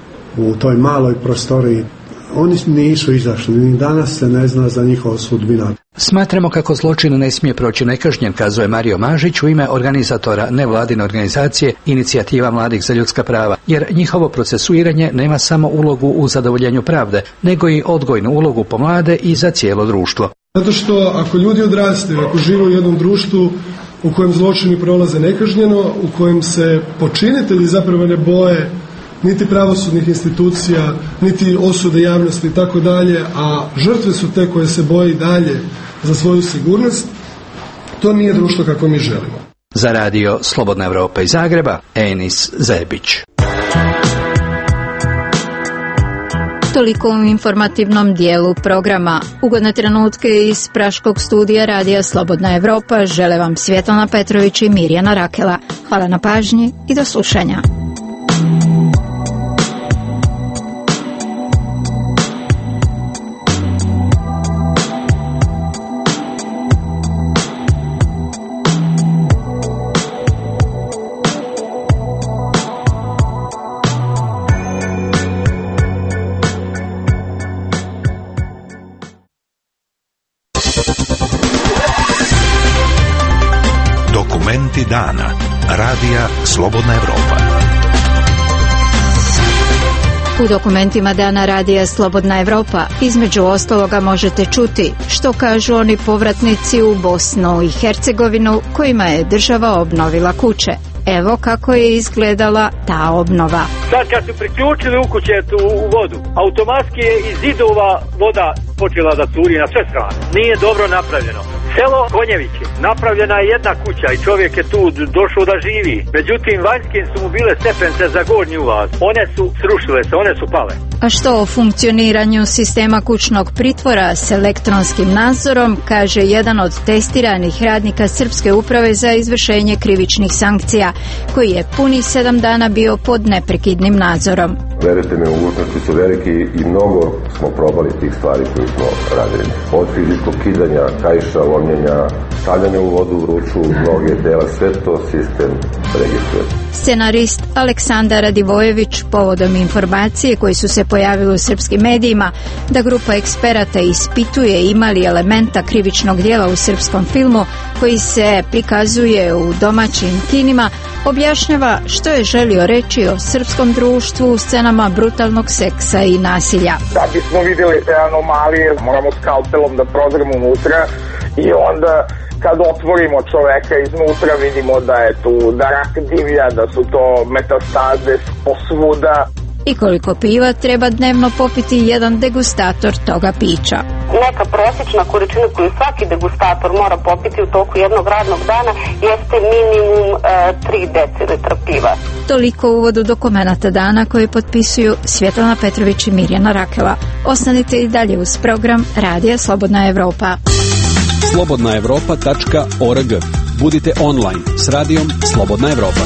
u toj maloj prostoriji. Oni nisu izašli, ni danas se ne zna za njihovu sudbinu. Smatramo kako zločin ne smije proći nekažnjen, kazuje Mario Mažić u ime organizatora nevladine organizacije Inicijativa mladih za ljudska prava, jer njihovo procesuiranje nema samo ulogu u zadovoljenju pravde, nego i odgojnu ulogu po mlade i za cijelo društvo. Zato što ako ljudi odrastaju, ako žive u jednom društvu u kojem zločini prolaze nekažnjeno, u kojem se počinitelji zapravo ne boje niti pravosudnih institucija, niti osude javnosti i tako dalje, a žrtve su te koje se boje i dalje za svoju sigurnost, to nije društvo kako mi želimo. Za radio Slobodna Evropa iz Zagreba, Enis Zebić. Toliko u informativnom dijelu programa. Ugodne trenutke iz praškog studija Radija Slobodna Evropa žele vam Svjetlana Petrović i Mirjana Rakela. Hvala na pažnji i do slušanja. Dokumenti dana. Radija Slobodna Evropa. U dokumentima dana Radija Slobodna Evropa između ostaloga možete čuti što kažu oni povratnici u Bosnu i Hercegovinu kojima je država obnovila kuće. Evo kako je izgledala ta obnova. Sad kad su priključili ukućetu u vodu, automatski je iz zidova voda počela da curi na sve strane. Nije dobro napravljeno. Selo Konjevići, napravljena je jedna kuća i čovjek je tu došao da živi. Međutim, vanjskim su mu bile stepence za gornji ulaz. One su srušile se, one su pale. A što o funkcioniranju sistema kućnog pritvora s elektronskim nadzorom kaže jedan od testiranih radnika Srpske uprave za izvršenje krivičnih sankcija, koji je punih sedam dana bio pod neprekidnim nadzorom. Verujte me, mogućnosti su veliki i mnogo smo probali tih stvari koje smo radili. Od fizičkog kidanja, kaiša, lomljenja, stavljanja u vodu, vruću, mnoge dela, sve to sistem registruje. Scenarist Aleksandar Radivojević povodom informacije koji su se pojavili u srpskim medijima da grupa eksperata ispituje ima li elementa krivičnog djela u srpskom filmu koji se prikazuje u domaćim kinima, objašnjava što je želio reći o srpskom društvu u scenama brutalnog seksa i nasilja. Da bismo vidjeli te anomalije, moramo skalpelom da prodremo unutra i onda kad otvorimo čoveka iznutra vidimo da je tu da rak divlja, da su to metastaze posvuda. I koliko piva treba dnevno popiti jedan degustator toga pića. Neka prosječna količina koju svaki degustator mora popiti u toku jednog radnog dana jeste minimum e, tri decilitra piva. Toliko u uvodu dokumenata dana koje potpisuju Svjetlana Petrović i Mirjana Rakela. Ostanite i dalje uz program Radija Slobodna Evropa. slobodna evropa tačka org. Budite online s Radijom Slobodna Evropa.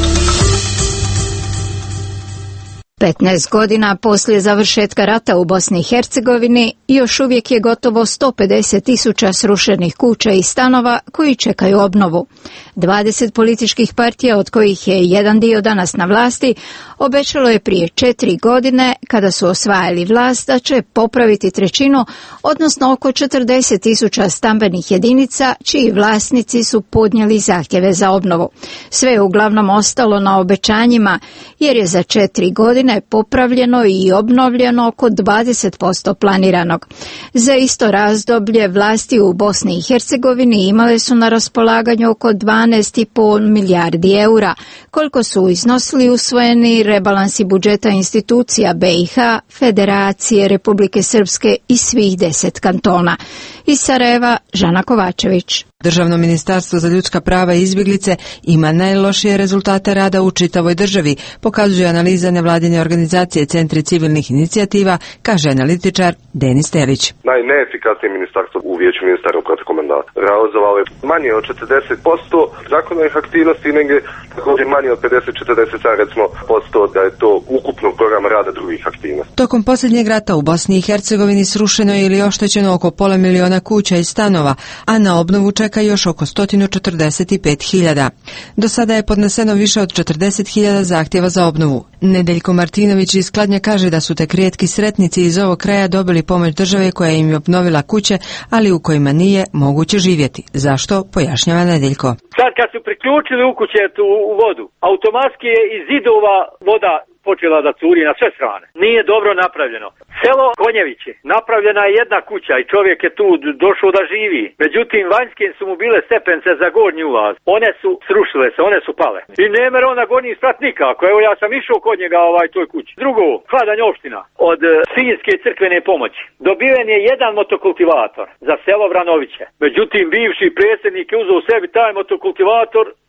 petnaest godina poslije završetka rata u Bosni i Hercegovini još uvijek je gotovo sto pedeset tisuća srušenih kuća i stanova koji čekaju obnovu. dvadeset političkih partija, od kojih je jedan dio danas na vlasti, obećalo je prije četiri godine, kada su osvajali vlast, da će popraviti trećinu, odnosno oko četrdeset tisuća stambenih jedinica, čiji vlasnici su podnijeli zahtjeve za obnovu. Sve je uglavnom ostalo na obećanjima, jer je za četiri godine popravljeno i obnovljeno oko dvadeset posto planiranog. Za isto razdoblje vlasti u Bosni i Hercegovini imale su na raspolaganju oko dvanaest i pol milijardi eura, koliko su iznosili usvojeni rebalansi budžeta institucija be i ha, Federacije, Republike Srpske i svih deset kantona. Iz Sarajeva, Žana Kovačević. Državno ministarstvo za ljudska prava i izbjeglice ima najlošije rezultate rada u čitavoj državi, pokazuje analiza nevladine organizacije Centri civilnih inicijativa, kaže analitičar Denis Telić. Najneefikasnije ministarstvo u vijeću ministara u proteklom mandatu realizovalo je manje od četrdeset posto zakonodavnih aktivnosti i negdje također manje od pedeset do četrdeset recimo posto da je to ukupnog programa rada drugih aktivnosti. Tokom posljednjeg rata u Bosni i Hercegovini srušeno je ili oštećeno oko pola miliona kuća i stanova, a na obnovu čeka još oko sto četrdeset pet hiljada. Do sada je podneseno više od četrdeset hiljada zahtjeva za obnovu. Nedeljko Martinović iz Kladnja kaže da su tek rijetki sretnici iz ovog kraja dobili pomoć države koja im je obnovila kuće, ali u kojima nije moguće živjeti. Zašto? Pojašnjava Nedeljko. Sad kad su priključili ukućetu u vodu, automatski je iz zidova voda počela da curi na sve strane. Nije dobro napravljeno. Selo Konjevići, napravljena je jedna kuća i čovjek je tu došao da živi. Međutim, vanjskim su mu bile stepence za gornji ulaz. One su srušile se, one su pale. I ne mere on na gornji sprat nikako. Evo ja sam išao kod njega ovaj toj kući. Drugo, Kladanj opština od uh, Sinjske crkvene pomoći. Dobiven je jedan motokultivator za selo Vranoviće. Međutim, bivši predsjednik je uzeo sebi taj motokultivator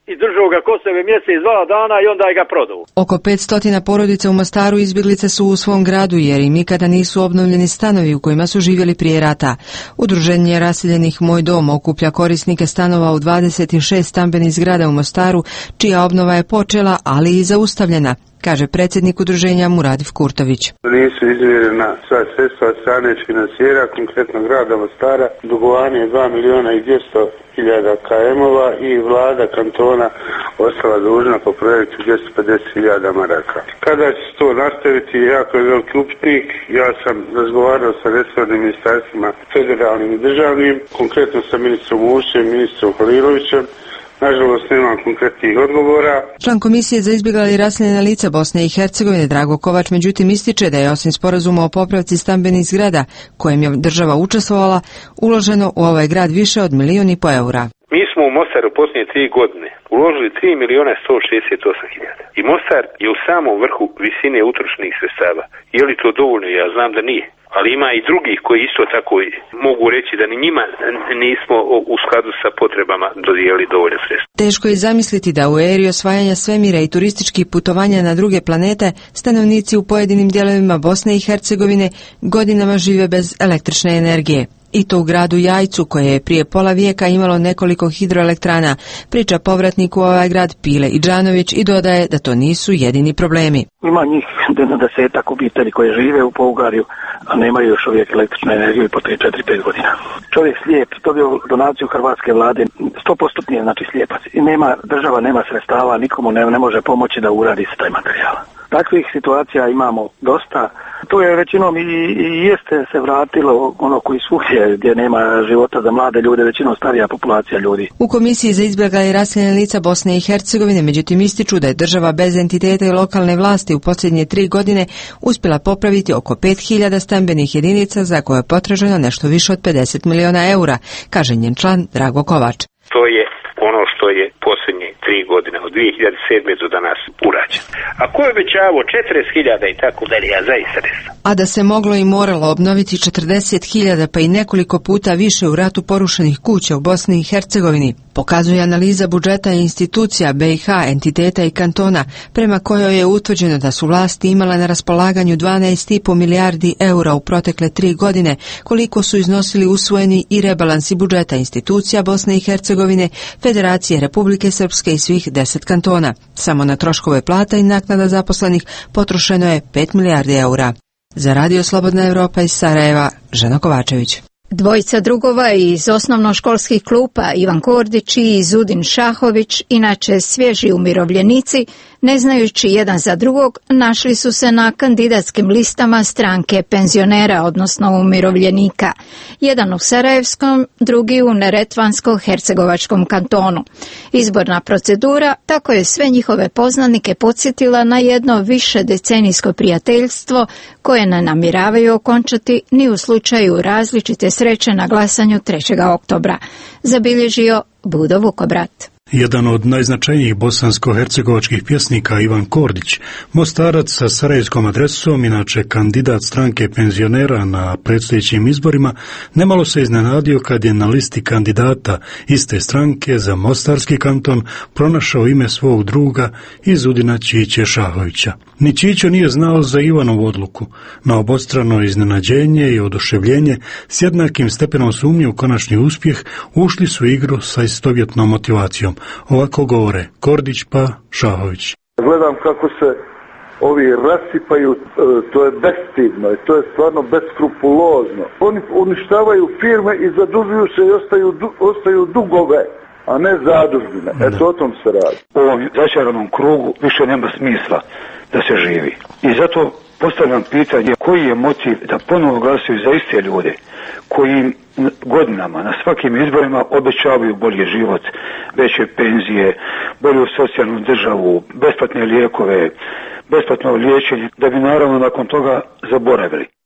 i držao ga kosove mjesec dva dana i onda je ga prodao. Oko petsto porodica u Mostaru izbjeglice su u svom gradu jer im nikada nisu obnovljeni stanovi u kojima su živjeli prije rata. Udruženje raseljenih Moj dom okuplja korisnike stanova u dvadeset šest stambenih zgrada u Mostaru, čija obnova je počela, ali i zaustavljena, kaže predsjednik udruženja Muradiv Kurtović. Nisu izmjerena sva sredstva od strane finansijera, konkretno grada Mostara, dugovanje je dva milijuna i dvjesto hiljada kajemova i vlada kantona ostala dužna po projektu dvjesto pedeset hiljada maraka. Kada će se to nastaviti, jako je veliki upitnik. Ja sam razgovarao sa resornim ministarstvima federalnim i državnim, konkretno sa ministrom Ušćem i ministrom Halilovićem. Nažalost, nemam konkretnih odgovora. Član Komisije za izbjegla i raseljena lica Bosne i Hercegovine Drago Kovač međutim ističe da je osim sporazuma o popravci stambenih zgrada, kojem je država učestvovala, uloženo u ovaj grad više od milijun i po eura. Mi smo u Mostaru posljednje tri godine uložili tri milijuna sto šezdeset osam hiljada. I Mostar je u samom vrhu visine utrošenih sredstava. Je li to dovoljno? Ja znam da nije. Ali ima i drugih koji isto tako mogu reći da ni njima nismo u skladu sa potrebama dodijelili dovoljno sredstva. Teško je zamisliti da u eri osvajanja svemira i turističkih putovanja na druge planete stanovnici u pojedinim dijelovima Bosne i Hercegovine godinama žive bez električne energije. I to u gradu Jajcu, koje je prije pola vijeka imalo nekoliko hidroelektrana, priča povratnik u ovaj grad Pile Idžanović i dodaje da to nisu jedini problemi. Ima njih jedno desetak obitelji koje žive u Pougarju, a nemaju još uvijek električnu energiju i po tri, četiri, pet godina. Čovjek slijep, dobio donaciju hrvatske vlade, sto posto je znači slijepac i nema, država nema sredstava, nikomu ne, ne može pomoći da uradi se taj materijal. Takvih situacija imamo dosta. To je većinom i, i jeste se vratilo ono koji svugdje gdje nema života za mlade ljude, većinom starija populacija ljudi. U Komisiji za izbjegla i raseljena lica Bosne i Hercegovine međutim ističu da je država bez entiteta i lokalne vlasti u posljednje tri godine uspjela popraviti oko pet hiljada stambenih jedinica za koje je potraženo nešto više od pedeset miliona eura, kaže njen član Drago Kovač. To je ono što je posljednje tri godine, od dvije hiljade sedme do danas urađeno. A ko je obećavao četrdeset hiljada i tako dalje, ja zaista ne znam. A da se moglo i moralo obnoviti četrdeset hiljada pa i nekoliko puta više u ratu porušenih kuća u Bosni i Hercegovini, pokazuje analiza budžeta i institucija B i H, entiteta i kantona, prema kojoj je utvrđeno da su vlasti imale na raspolaganju dvanaest i po milijardi eura u protekle tri godine, koliko su iznosili usvojeni i rebalansi budžeta institucija Bosne i Hercegovine, Federacije Republike Srpske i svih deset kantona. Samo na troškove plata i naknada zaposlenih potrošeno je pet milijardi eura. Za Radio Slobodna Evropa iz Sarajeva, Žena Kovačević. Dvojica drugova iz osnovnoškolskih klupa Ivan Kordić i Izudin Šahović, inače svježi umirovljenici, ne znajući jedan za drugog, našli su se na kandidatskim listama stranke penzionera, odnosno umirovljenika. Jedan u Sarajevskom, drugi u Neretvansko-Hercegovačkom kantonu. Izborna procedura tako je sve njihove poznanike podsjetila na jedno više decenijsko prijateljstvo koje ne namjeravaju okončati ni u slučaju različite sreće na glasanju trećeg oktobra, zabilježio Budo Vukobrat. Jedan od najznačajnijih bosansko-hercegovačkih pjesnika Ivan Kordić, Mostarac sa sarajevskom adresom, inače kandidat stranke penzionera na predstojećim izborima, nemalo se iznenadio kad je na listi kandidata iste stranke za Mostarski kanton pronašao ime svog druga Izudina Čiće Šahovića. Ni Čićo nije znao za Ivanovu odluku. Na obostrano iznenađenje i oduševljenje s jednakim stepenom sumnje u konačni uspjeh ušli su u igru sa istovjetnom motivacijom. Ovako govore Kordić pa Šahović. Gledam kako se ovi rasipaju, to je bestidno i to je stvarno beskrupulozno. Oni uništavaju firme i zadužuju se i ostaju, ostaju dugove, a ne zadužbine. Eto o tom se radi. U ovom začaranom krugu više nema smisla da se živi. I zato postavljam pitanje koji je motiv da ponovo glasuju za iste ljude koji godinama na svakim izborima obećavaju bolji život, veće penzije, bolju socijalnu državu, besplatne lijekove, besplatno liječenje, da bi naravno nakon toga zaboravili.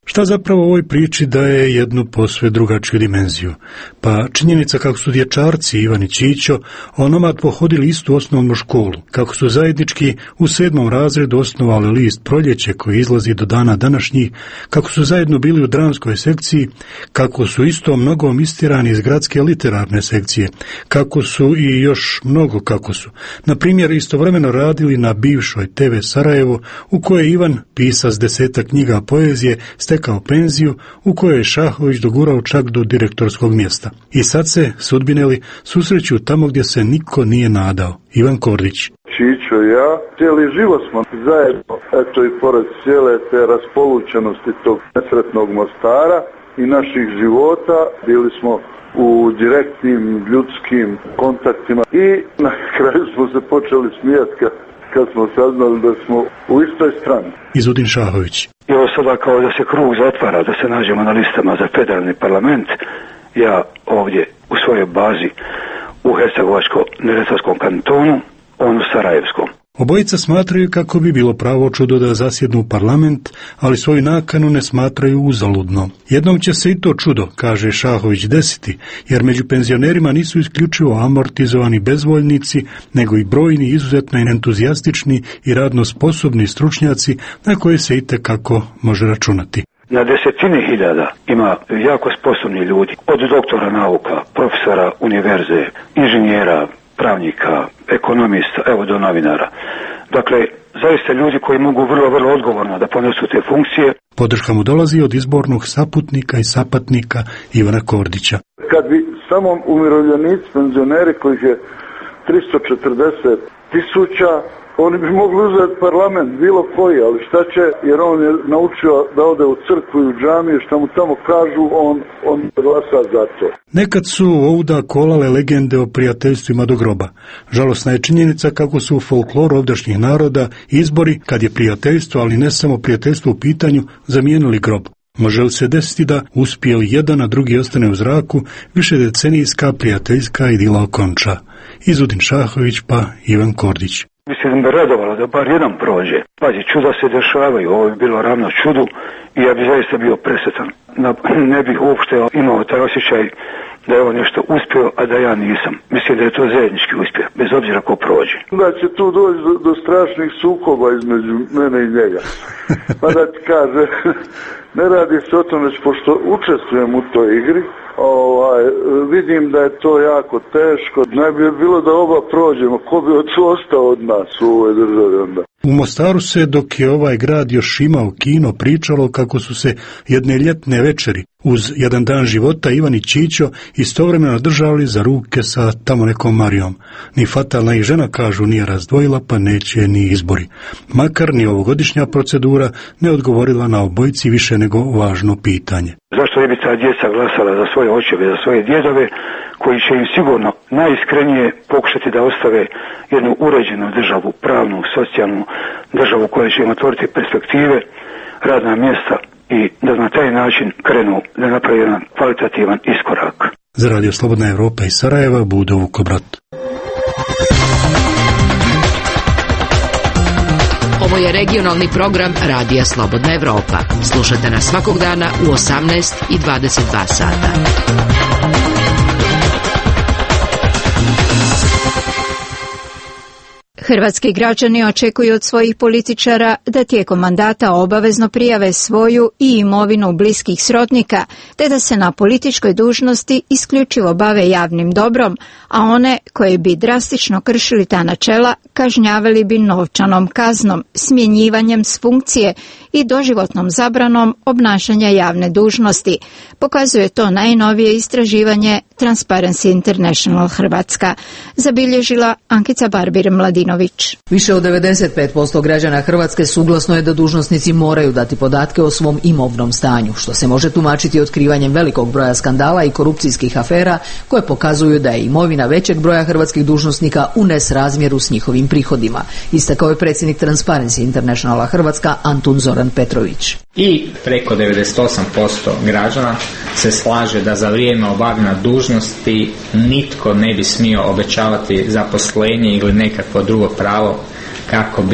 Šta zapravo u ovoj priči daje jednu posve drugačiju dimenziju? Pa činjenica kako su dječarci Ivan i Čićo onomad pohodili istu osnovnu školu, kako su zajednički u sedmom razredu osnovali list Proljeće koji izlazi do dana današnjih, kako su zajedno bili u dramskoj sekciji, kako su isto mnogom istirani iz gradske literarne sekcije, kako su i još mnogo kako su. Na primjer, istovremeno radili na bivšoj te ve Sarajevo, u kojoj je Ivan, pisac desetak knjiga poezije, stekao penziju, u kojoj je Šahović dogurao čak do direktorskog mjesta. I sad se, sudbineli, susreću tamo gdje se niko nije nadao. Ivan Kordić. Čićo i ja, cijeli život smo zajedno, eto i pored cijele te raspolućenosti tog nesretnog Mostara i naših života, bili smo u direktnim ljudskim kontaktima i na kraju smo se počeli smijati kad, kad smo saznali da smo u istoj strani. Izudin Šahović. I ovo sada kao da se krug zatvara, da se nađemo na listama za federalni parlament, ja ovdje u svojoj bazi u Hercegovačko-neretvanskom kantonu, on u Sarajevskom. Obojica smatraju kako bi bilo pravo čudo da zasjednu u parlament, ali svoju nakanu ne smatraju uzaludno. Jednom će se i to čudo, kaže Šahović, desiti, jer među penzionerima nisu isključivo amortizovani bezvoljnici, nego i brojni, izuzetno entuzijastični i radno sposobni stručnjaci na koje se itekako može računati. Na desetine hiljada ima jako sposobni ljudi, od doktora nauka, profesora univerze, inženjera, pravnika, ekonomista, evo do novinara. Dakle, zaista ljudi koji mogu vrlo, vrlo odgovorno da ponesu te funkcije. Podrška mu dolazi od izbornog saputnika i sapatnika Ivana Kordića. Kad bi samo umirovljenici, penzioneri kojih je tristo četrdeset tisuća, oni bi mogli uzeti parlament, bilo koji, ali šta će, jer on je naučio da ode u crkvu i u džamiju, šta mu tamo kažu, on, on glasa za to. Nekad su ovuda kolale legende o prijateljstvima do groba. Žalosna je činjenica kako su u folkloru ovdašnjih naroda izbori, kad je prijateljstvo, ali ne samo prijateljstvo u pitanju, zamijenili grob. Može li se desiti da uspije li jedan, a drugi ostane u zraku, više decenijska prijateljska idila okonča? Izudin Šahović pa Ivan Kordić. Mislim da bi radovalo da bar jedan prođe. Pazi, čuda se dešavaju, ovo bi bilo ravno čudu i ja bi zaista bio presretan. Ne bih uopšte imao taj osjećaj da je ovo nešto uspio, a da ja nisam. Mislim da je to zajednički uspjeh, bez obzira ko prođe. Da će tu doći do, do strašnih sukoba između mene i njega. Pa da ti kaže, ne radi se o tom, već pošto učestvujem u toj igri, ovaj, vidim da je to jako teško. Najbolje bi bilo da oba prođemo, ko bi ostao od nas u ovoj državi onda. U Mostaru se, dok je ovaj grad još imao kino, pričalo kako su se jedne ljetne večeri uz jedan dan života Ivan i Čićo istovremeno držali za ruke sa tamo nekom Marijom. Ni fatalna ih žena, kažu, nije razdvojila, pa neće ni izbori. Makar ni ovogodišnja procedura ne odgovorila na obojici više nego važno pitanje. Zašto ne bi ta djeca glasala za svoje očeve, za svoje djedove, koji će im sigurno najiskrenije pokušati da ostave jednu uređenu državu, pravnu, socijalnu državu koja će im otvoriti perspektive, radna mjesta i da na taj način krenu da napravi jedan kvalitativan iskorak. Za Radio Slobodna Evropa iz Sarajeva, Budo Vukobrat. Ovo je regionalni program Radija Slobodna Evropa. Slušajte nas svakog dana u osamnaest i dvadeset dva sata. Hrvatski građani očekuju od svojih političara da tijekom mandata obavezno prijave svoju i imovinu bliskih srodnika, te da se na političkoj dužnosti isključivo bave javnim dobrom, a one koji bi drastično kršili ta načela kažnjavali bi novčanom kaznom, smjenjivanjem s funkcije i doživotnom zabranom obnašanja javne dužnosti. Pokazuje to najnovije istraživanje Transparency International Hrvatska. Zabilježila Ankica Barbir-Mladinović. Više od devedeset pet posto građana Hrvatske suglasno je da dužnosnici moraju dati podatke o svom imovnom stanju, što se može tumačiti otkrivanjem velikog broja skandala i korupcijskih afera koje pokazuju da je imovina većeg broja hrvatskih dužnosnika u nesrazmjeru s njihovim prihodima. Istakao je predsjednik Transparency Internationala Hrvatska Antun Zoran Petrović. I preko devedeset osam posto građana se slaže da za vrijeme obavljanja dužnosti nitko ne bi smio obećavati zaposlenje ili nekakvo drugo pravo kako bi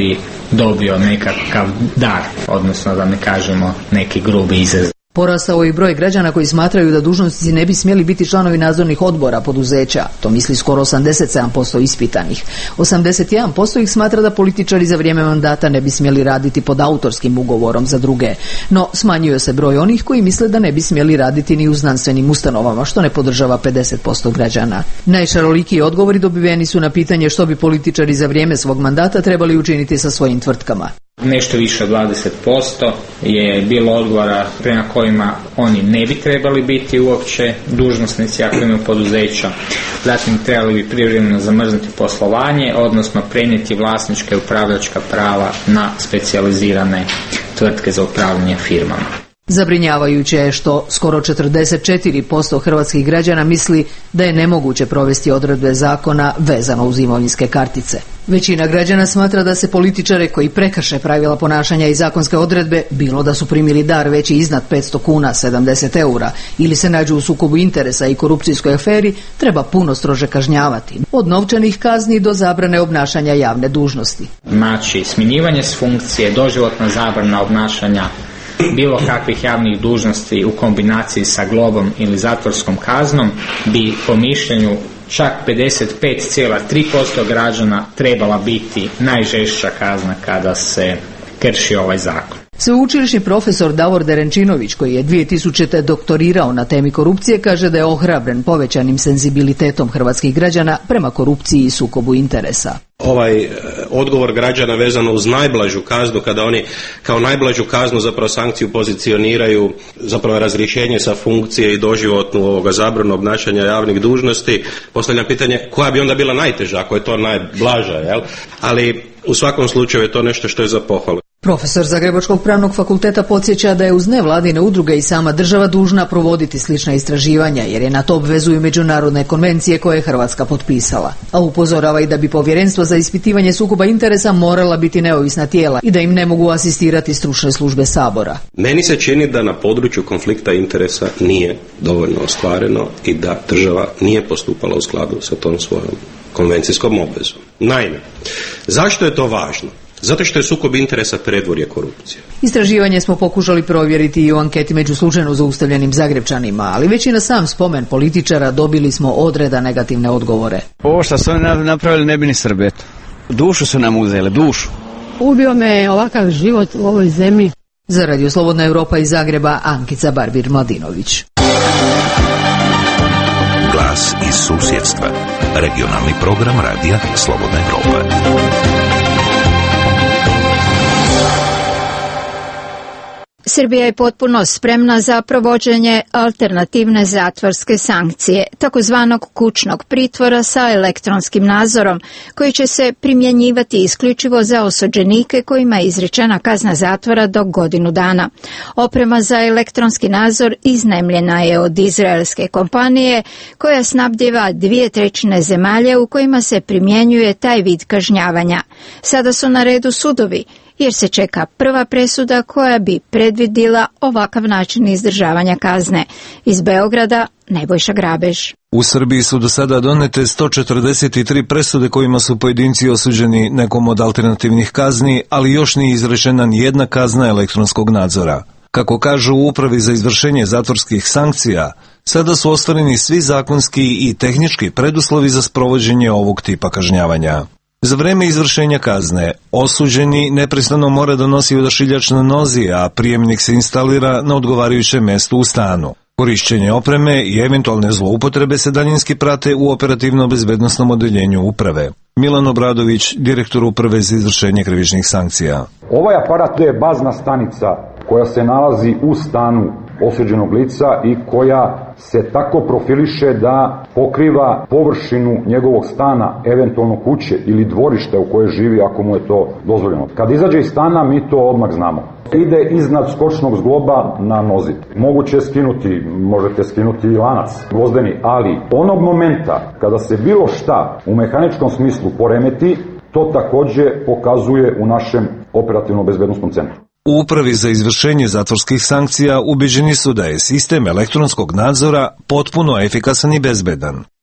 dobio nekakav dar, odnosno da ne kažemo neki grubi izraz. Porastao je i broj građana koji smatraju da dužnosnici ne bi smjeli biti članovi nadzornih odbora poduzeća. To misli skoro osamdeset sedam posto ispitanih. osamdeset jedan posto ih smatra da političari za vrijeme mandata ne bi smjeli raditi pod autorskim ugovorom za druge. No, smanjuje se broj onih koji misle da ne bi smjeli raditi ni u znanstvenim ustanovama, što ne podržava pedeset posto građana. Najšarolikiji odgovori dobiveni su na pitanje što bi političari za vrijeme svog mandata trebali učiniti sa svojim tvrtkama. Nešto više od dvadeset posto je bilo odgovora prema kojima oni ne bi trebali biti uopće dužnosnici ako imaju poduzeća. Zatim trebali bi privremeno zamrznuti poslovanje, odnosno prenijeti vlasnička i upravljačka prava na specijalizirane tvrtke za upravljanje firmama. Zabrinjavajuće je što skoro četrdeset četiri posto hrvatskih građana misli da je nemoguće provesti odredbe zakona vezano uz imovinske kartice. Većina građana smatra da se političare koji prekrše pravila ponašanja i zakonske odredbe, bilo da su primili dar veći iznad petsto kuna, sedamdeset eura, ili se nađu u sukobu interesa i korupcijskoj aferi, treba puno strože kažnjavati, od novčanih kazni do zabrane obnašanja javne dužnosti. Znači, smjenjivanje s funkcije, doživotna zabrana obnašanja bilo kakvih javnih dužnosti u kombinaciji sa globom ili zatvorskom kaznom bi po mišljenju čak pedeset pet zarez tri posto građana trebala biti najžešća kazna kada se krši ovaj zakon. Sveučilišni profesor Davor Derenčinović, koji je dvije tisućite doktorirao na temi korupcije, kaže da je ohrabren povećanim senzibilitetom hrvatskih građana prema korupciji i sukobu interesa. Ovaj odgovor građana vezano uz najblažu kaznu, kada oni kao najblažu kaznu zapravo sankciju pozicioniraju zapravo razrješenje sa funkcije i doživotnu ovoga zabranu obnašanja javnih dužnosti, postavljam pitanje koja bi onda bila najteža ako je to najblaža, jel? Ali u svakom slučaju je to nešto što je za pohvalu. Profesor Zagrebačkog pravnog fakulteta podsjeća da je uz nevladine udruge i sama država dužna provoditi slična istraživanja, jer je na to obvezuju međunarodne konvencije koje je Hrvatska potpisala. A upozorava i da bi Povjerenstvo za ispitivanje sukoba interesa morala biti neovisna tijela i da im ne mogu asistirati stručne službe Sabora. Meni se čini da na području konflikta interesa nije dovoljno ostvareno i da država nije postupala u skladu sa tom svojom konvencijskom obvezom. Naime, zašto je to važno? Zato što je sukob interesa predvorje korupcije. Istraživanje smo pokušali provjeriti i u anketi među slučajno zaustavljenim Zagrepčanima, ali već i na sam spomen političara dobili smo odreda negativne odgovore. Ovo što su oni napravili ne bi ni Srbet. Dušu su nam uzeli, dušu. Ubio me ovakav život u ovoj zemlji. Za Radio Slobodna Europa iz Zagreba, Ankica Barbir-Mladinović. Glas iz susjedstva. Regionalni program Radija Slobodna Europa. Srbija je potpuno spremna za provođenje alternativne zatvorske sankcije, takozvanog kućnog pritvora sa elektronskim nadzorom, koji će se primjenjivati isključivo za osuđenike kojima je izrečena kazna zatvora do godinu dana. Oprema za elektronski nadzor iznajmljena je od izraelske kompanije koja snabdijeva dvije trećine zemalja u kojima se primjenjuje taj vid kažnjavanja. Sada su na redu sudovi, jer se čeka prva presuda koja bi predvidila ovakav način izdržavanja kazne. Iz Beograda, Nebojša Grabež. U Srbiji su do sada donete sto četrdeset tri presude kojima su pojedinci osuđeni nekom od alternativnih kazni, ali još nije izrečena ni jedna kazna elektronskog nadzora. Kako kažu u Upravi za izvršenje zatvorskih sankcija, sada su ostvareni svi zakonski i tehnički preduslovi za sprovođenje ovog tipa kažnjavanja. Za vreme izvršenja kazne, osuđeni neprestano mora da nosi odašiljač na nozi, a prijemnik se instalira na odgovarajućem mjestu u stanu. Korišćenje opreme i eventualne zloupotrebe se daljinski prate u operativno-bezbednosnom odeljenju uprave. Milan Obradović, direktor Uprave za izvršenje krivičnih sankcija. Ovaj aparat je bazna stanica koja se nalazi u stanu osuđenog lica i koja se tako profiliše da pokriva površinu njegovog stana, eventualno kuće ili dvorišta u kojoj živi ako mu je to dozvoljeno. Kad izađe iz stana mi to odmah znamo. Ide iznad skočnog zgloba na nozi. Moguće je skinuti, možete skinuti i lanac gvozdeni, ali onog momenta kada se bilo šta u mehaničkom smislu poremeti, to također pokazuje u našem operativno-bezbednosnom centru. U Upravi za izvršenje zatvorskih sankcija ubeđeni su da je sistem elektronskog nadzora potpuno efikasan i bezbedan.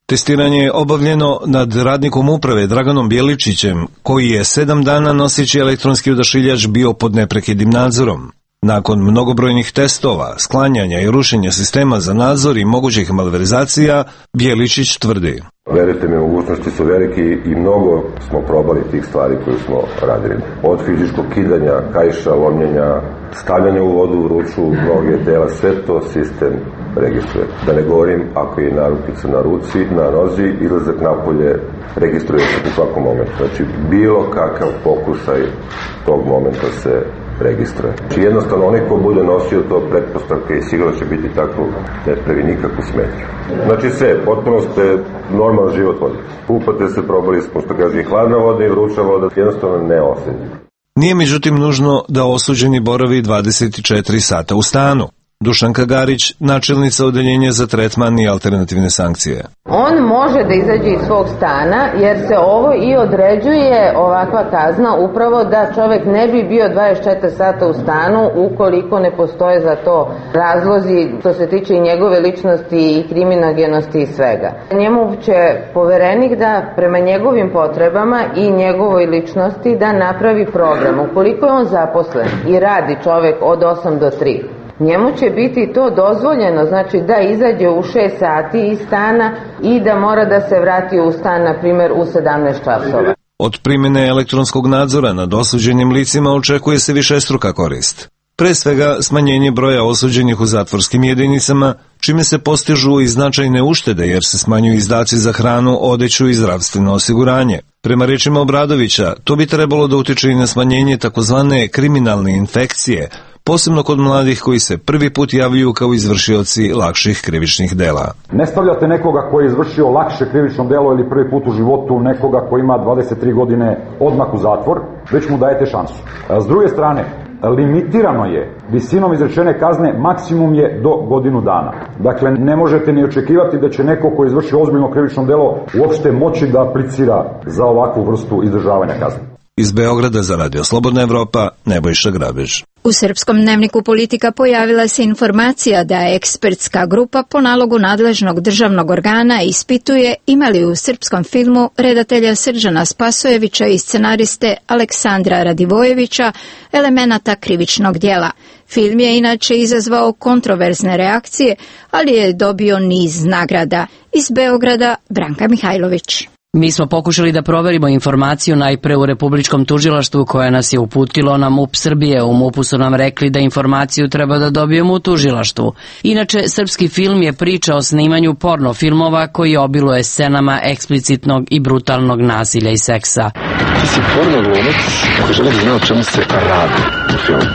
Testiranje je obavljeno nad radnikom uprave Draganom Bjeličićem, koji je sedam dana noseći elektronski odašiljač bio pod neprekidnim nadzorom. Nakon mnogobrojnih testova, sklanjanja i rušenja sistema za nadzor i mogućih malverzacija, Bjeličić tvrdi: Verujte mi, mogućnosti su veliki i mnogo smo probali tih stvari koje smo radili. Od fizičkog kidanja, kaiša, lomljenja, stavljanja u vodu, u ruču, noge, tela, sve to sistem registruje. Da ne govorim, ako je narukvica na ruci, na nozi, izlazak napolje, registruje se u svakom momentu. Znači, bilo kakav pokušaj tog momenta se registruje. Znači, jednostavno, onaj ko bude nosio to pretpostavke i sigurno će biti tako, ne pravi nikakvu smetnju. Znači, sve, potpuno ste normalan život vodili. Kupate se, probali smo, što kaže, i hladna voda i vruća voda, jednostavno ne osjeća. Nije međutim nužno da osuđeni boravi dvadeset četiri sata u stanu. Dušanka Garić, načelnica odeljenja za tretman i alternativne sankcije. On može da izađe iz svog stana jer se ovo i određuje ovakva kazna upravo da čovjek ne bi bio dvadeset četiri sata u stanu ukoliko ne postoje za to razlozi što se tiče i njegove ličnosti i kriminogenosti i svega. Njemu će poverenik da prema njegovim potrebama i njegovoj ličnosti da napravi program. Ukoliko je on zaposlen i radi čovjek od osam do tri, njemu će biti to dozvoljeno, znači da izađe u šest sati iz stana i da mora da se vrati u stan, na primjer, u sedamnaest časova. Od primjene elektronskog nadzora nad osuđenim licima očekuje se višestruka korist. Pre svega smanjenje broja osuđenih u zatvorskim jedinicama, čime se postižu i značajne uštede jer se smanjuju izdaci za hranu, odeću i zdravstveno osiguranje. Prema rečima Obradovića, to bi trebalo da utiče i na smanjenje takozvane kriminalne infekcije, posebno kod mladih koji se prvi put javljaju kao izvršioci lakših krivičnih dela. Ne stavljate nekoga koji je izvršio lakše krivično delo ili prvi put u životu nekoga koji ima dvadeset tri godine odmah u zatvor, već mu dajete šansu. S druge strane, limitirano je visinom izrečene kazne, maksimum je do godinu dana. Dakle, ne možete ni očekivati da će neko koji je izvršio ozbiljno krivično delo uopšte moći da aplicira za ovakvu vrstu izdržavanja kazne. Iz Beograda za Radio Slobodna Evropa, Nebojša Grabež. U srpskom dnevniku Politika pojavila se informacija da ekspertska grupa po nalogu nadležnog državnog organa ispituje ima li u srpskom filmu redatelja Srđana Spasojevića i scenariste Aleksandra Radivojevića elemenata krivičnog djela. Film je inače izazvao kontroverzne reakcije, ali je dobio niz nagrada. Iz Beograda, Branka Mihajlović. Mi smo pokušali da proverimo informaciju najpre u Republičkom tužilaštvu koje nas je uputilo na MUP Srbije. U MUP-u su nam rekli da informaciju treba da dobijemo u tužilaštvu. Inače, srpski film je priča o snimanju porno filmova koji obiluje scenama eksplicitnog i brutalnog nasilja i seksa. Ti si porno glumac ako želi da zna o čemu se radi u filmu.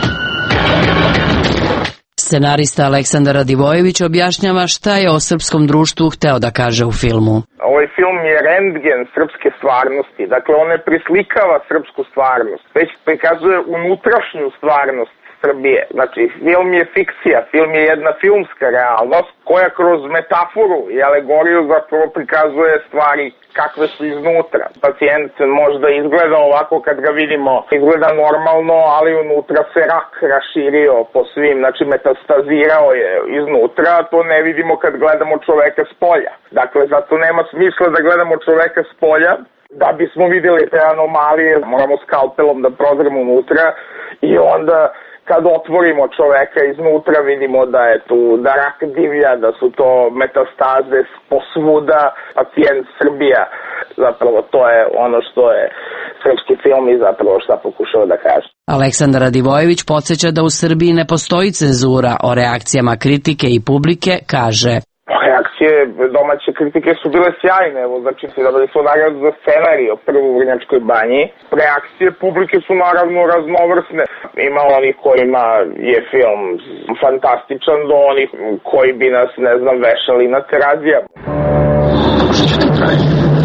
Scenarista Aleksandar Radivojević objašnjava šta je o srpskom društvu hteo da kaže u filmu. Ovaj film je rentgen srpske stvarnosti, dakle on ne prislikava srpsku stvarnost, već prikazuje unutrašnju stvarnost Srbije. Znači, film je fikcija, film je jedna filmska realnost koja kroz metaforu i alegoriju zapravo prikazuje stvari kakve su iznutra. Pacijent možda izgleda ovako kad ga vidimo, izgleda normalno, ali unutra se rak raširio po svim, znači metastazirao je iznutra, to ne vidimo kad gledamo čoveka s polja. Dakle, zato nema smisla da gledamo čoveka s polja, da bismo vidjeli te anomalije, moramo skalpelom da prodremo unutra i onda kad otvorimo čoveka iznutra vidimo da je tu, da rak divlja, da su to metastaze posvuda, pacijent Srbija. Zapravo to je ono što je srpski film i zapravo šta pokušao da kaže. Aleksandar Radivojević podsjeća da u Srbiji ne postoji cenzura. O reakcijama kritike i publike kaže: Reakcije domaće kritike su bile sjajne, evo, znači se dobili su nagradu za scenarij o Prvoj Vrnjačkoj banji. Reakcije publike su naravno raznovrsne. Ima onih kojima je film fantastičan do onih koji bi nas, ne znam, vešali na terazijama. Pokušat ću ti kraj.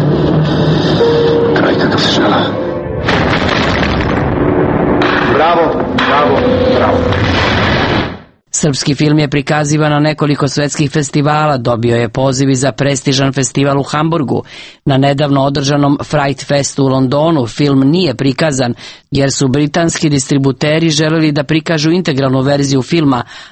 Kraj kakav se žela. Bravo, bravo, bravo. Srpski film je prikazivan na nekoliko svetskih festivala, dobio je poziv za prestižan festival u Hamburgu. Na nedavno održanom Fright Festu u Londonu film nije prikazan, jer su britanski distributeri želeli da prikažu integralnu verziju filma,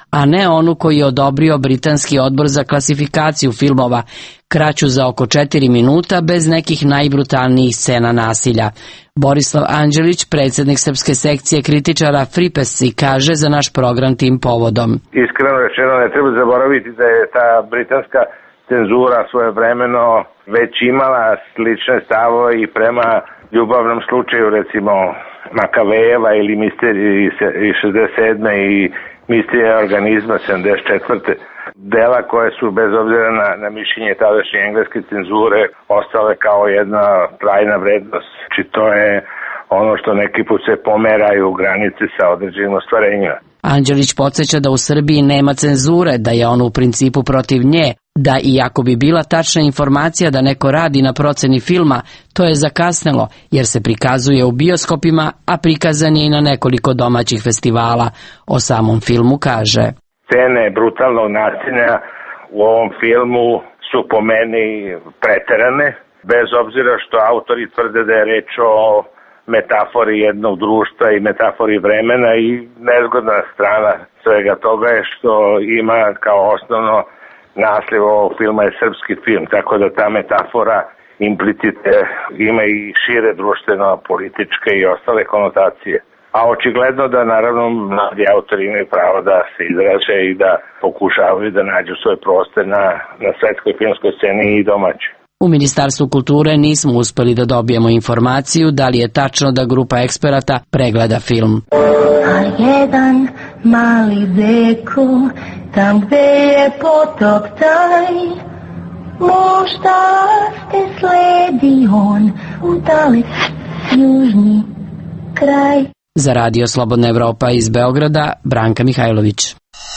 a ne onu koju je odobrio Britanski odbor za klasifikaciju filmova, kraću za oko četiri minuta bez nekih najbrutalnijih scena nasilja. Borislav Anđelić, predsjednik srpske sekcije kritičara Fripesci, kaže za naš program tim povodom. Iskreno rečeno, ne treba zaboraviti da je ta britanska cenzura svojevremeno već imala slične stavove i prema ljubavnom slučaju, recimo Makavejeva ili Misterije šezdeset sedme i Misterija organizma sedamdeset četvrte dela koje su bez obzira na, na mišljenje tadašnje engleske cenzure ostale kao jedna trajna vrednost. Či to je ono što neki put se pomeraju granice sa određenim ostvarenjima. Anđelić podsjeća da u Srbiji nema cenzure, da je on u principu protiv nje, da iako bi bila tačna informacija da neko radi na proceni filma, to je zakasnelo jer se prikazuje u bioskopima, a prikazan je i na nekoliko domaćih festivala. O samom filmu kaže: Scene brutalnog nasilja u ovom filmu su po meni preterane, bez obzira što autori tvrde da je reč o metafori jednog društva i metafori vremena, i nezgodna strana svega toga je što ima kao osnovno naslov ovog filma je srpski film, tako da ta metafora implicite ima i šire društveno, političke i ostale konotacije. A očigledno da naravno mladi autori imaju pravo da se izraže i da pokušavaju da nađu svoj prostor na, na svetskoj filmskoj sceni i domaćoj. U Ministarstvu kulture nismo uspeli da dobijemo informaciju da li je tačno da grupa eksperata pregleda film. A jedan mali deko, tam gde je potok taj, možda te sledi on u dalek južni kraj. Za Radio Slobodna Evropa iz Beograda, Branka Mihajlović.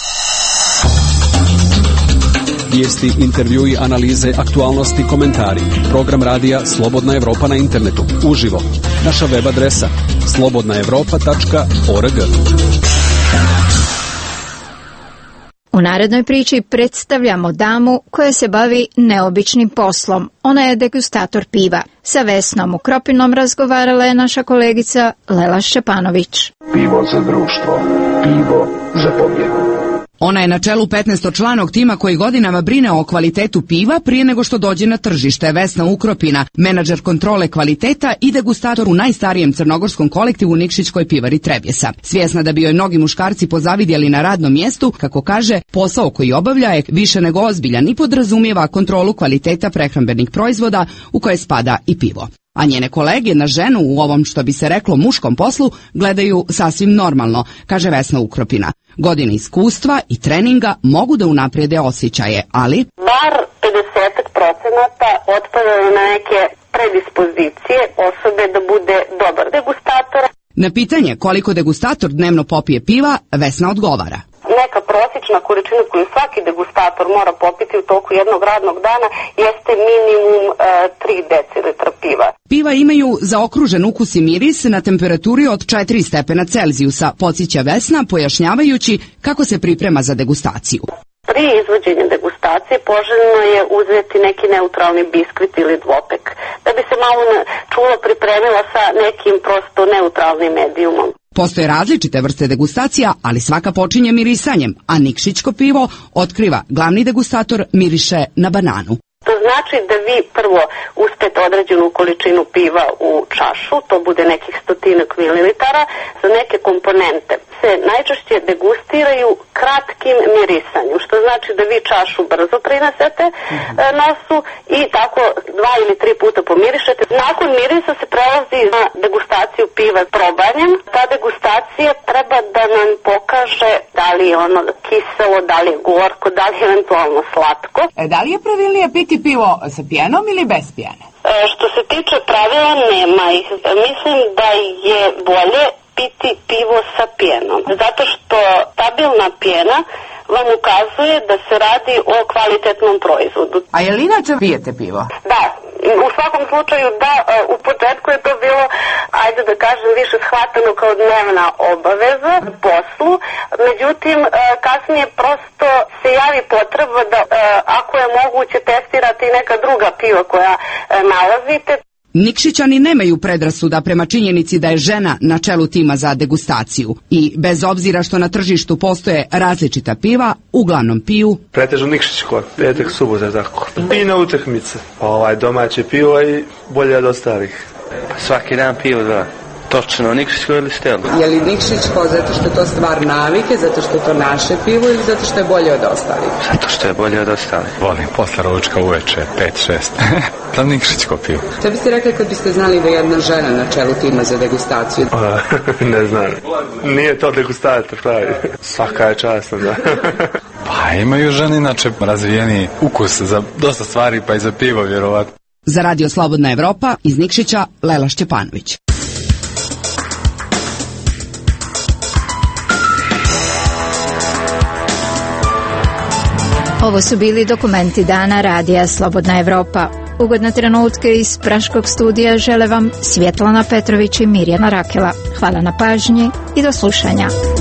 Vijesti, intervjui, analize, aktualnosti, komentari. Program radija Slobodna Evropa na internetu. Uživo. Naša web adresa slobodna evropa tačka org. U narednoj priči predstavljamo damu koja se bavi neobičnim poslom. Ona je degustator piva. Sa Vesnom Ukropinom razgovarala je naša kolegica Lela Šćepanović. Pivo za društvo. Pivo za pobjedu. Ona je na čelu petnaestočlanog tima koji godinama brine o kvalitetu piva prije nego što dođe na tržište. Vesna Ukropina, menadžer kontrole kvaliteta i degustator u najstarijem crnogorskom kolektivu Nikšićkoj pivari Trebjesa. Svjesna da bi joj mnogi muškarci pozavidjeli na radnom mjestu, kako kaže, posao koji obavlja je više nego ozbiljan i podrazumijeva kontrolu kvaliteta prehrambenih proizvoda u koje spada i pivo. A njene kolege na ženu u ovom, što bi se reklo, muškom poslu gledaju sasvim normalno, kaže Vesna Ukropina. Godine iskustva i treninga mogu da unaprijede osjećaje, ali bar pedeset procenata otpada na neke predispozicije osobe da bude dobar degustator. Na pitanje koliko degustator dnevno popije piva, Vesna odgovara: Neka prosječna količina koju svaki degustator mora popiti u toku jednog radnog dana jeste minimum e, tri decilitra piva. Piva imaju zaokružen ukus i miris na temperaturi od četiri stepena Celzijusa, podsjeća Vesna, pojašnjavajući kako se priprema za degustaciju. Pri izvođenju degustacije poželjno je uzeti neki neutralni biskvit ili dvopek, da bi se malo čulo pripremila sa nekim prosto neutralnim medijumom. Postoje različite vrste degustacija, ali svaka počinje mirisanjem, a Nikšićko pivo otkriva glavni degustator miriše na bananu. To znači da vi prvo uspete određenu količinu piva u čašu, to bude nekih stotinak mililitara, za neke komponente se najčešće degustiraju kratkim mirisanjem, što znači da vi čašu brzo prinesete nosu i tako dva ili tri puta pomirišete. Nakon mirisa se prelazi na degustaciju piva probanjem. Ta degustacija treba da nam pokaže da li je ono kiselo, da li je gorko, da li je eventualno slatko. E, da li je pravilnije piti pivo sa pijenom ili bez pijene? E, što se tiče pravila, nema ih. Mislim da je bolje piti pivo sa pijenom, zato što stabilna pijena vam ukazuje da se radi o kvalitetnom proizvodu. A je li inače pijete pivo? Da, u svakom slučaju da, u početku je to bilo, ajde da kažem, više shvatano kao dnevna obaveza u poslu, međutim kasnije prosto se javi potreba da ako je moguće testirati neka druga piva koja nalazite. Nikšićani nemaju predrasuda prema činjenici da je žena na čelu tima za degustaciju i bez obzira što na tržištu postoje različita piva, uglavnom piju pretežno Nikšićko, petak, subota, tako. I na utakmice. Ovaj domaće pivo i bolje od ostalih. Svaki dan pivo, da. Točno, Nikšićko ili Stelo? Je li Nikšićko zato što je to stvar navike, zato što je to naše pivo ili zato što je bolje od ostalih? Zato što je bolje od ostalih. Volim posle ručka uveče, pet šest. Tam Nikšićko pivo. Što biste rekli kad biste znali da je jedna žena na čelu tima za degustaciju? A, ne znam. Nije to degustator pravi. Svaka je časna, da. Pa imaju žene inače razvijeni ukus za dosta stvari, pa i za pivo, vjerovatno. Za Radio Slobodna Evropa iz Nikšića, Lela Šćepanović. Ovo su bili dokumenti dana Radija Slobodna Evropa. Ugodne trenutke iz Praškog studija žele vam Svjetlana Petrović i Mirjana Rakela. Hvala na pažnji i do slušanja.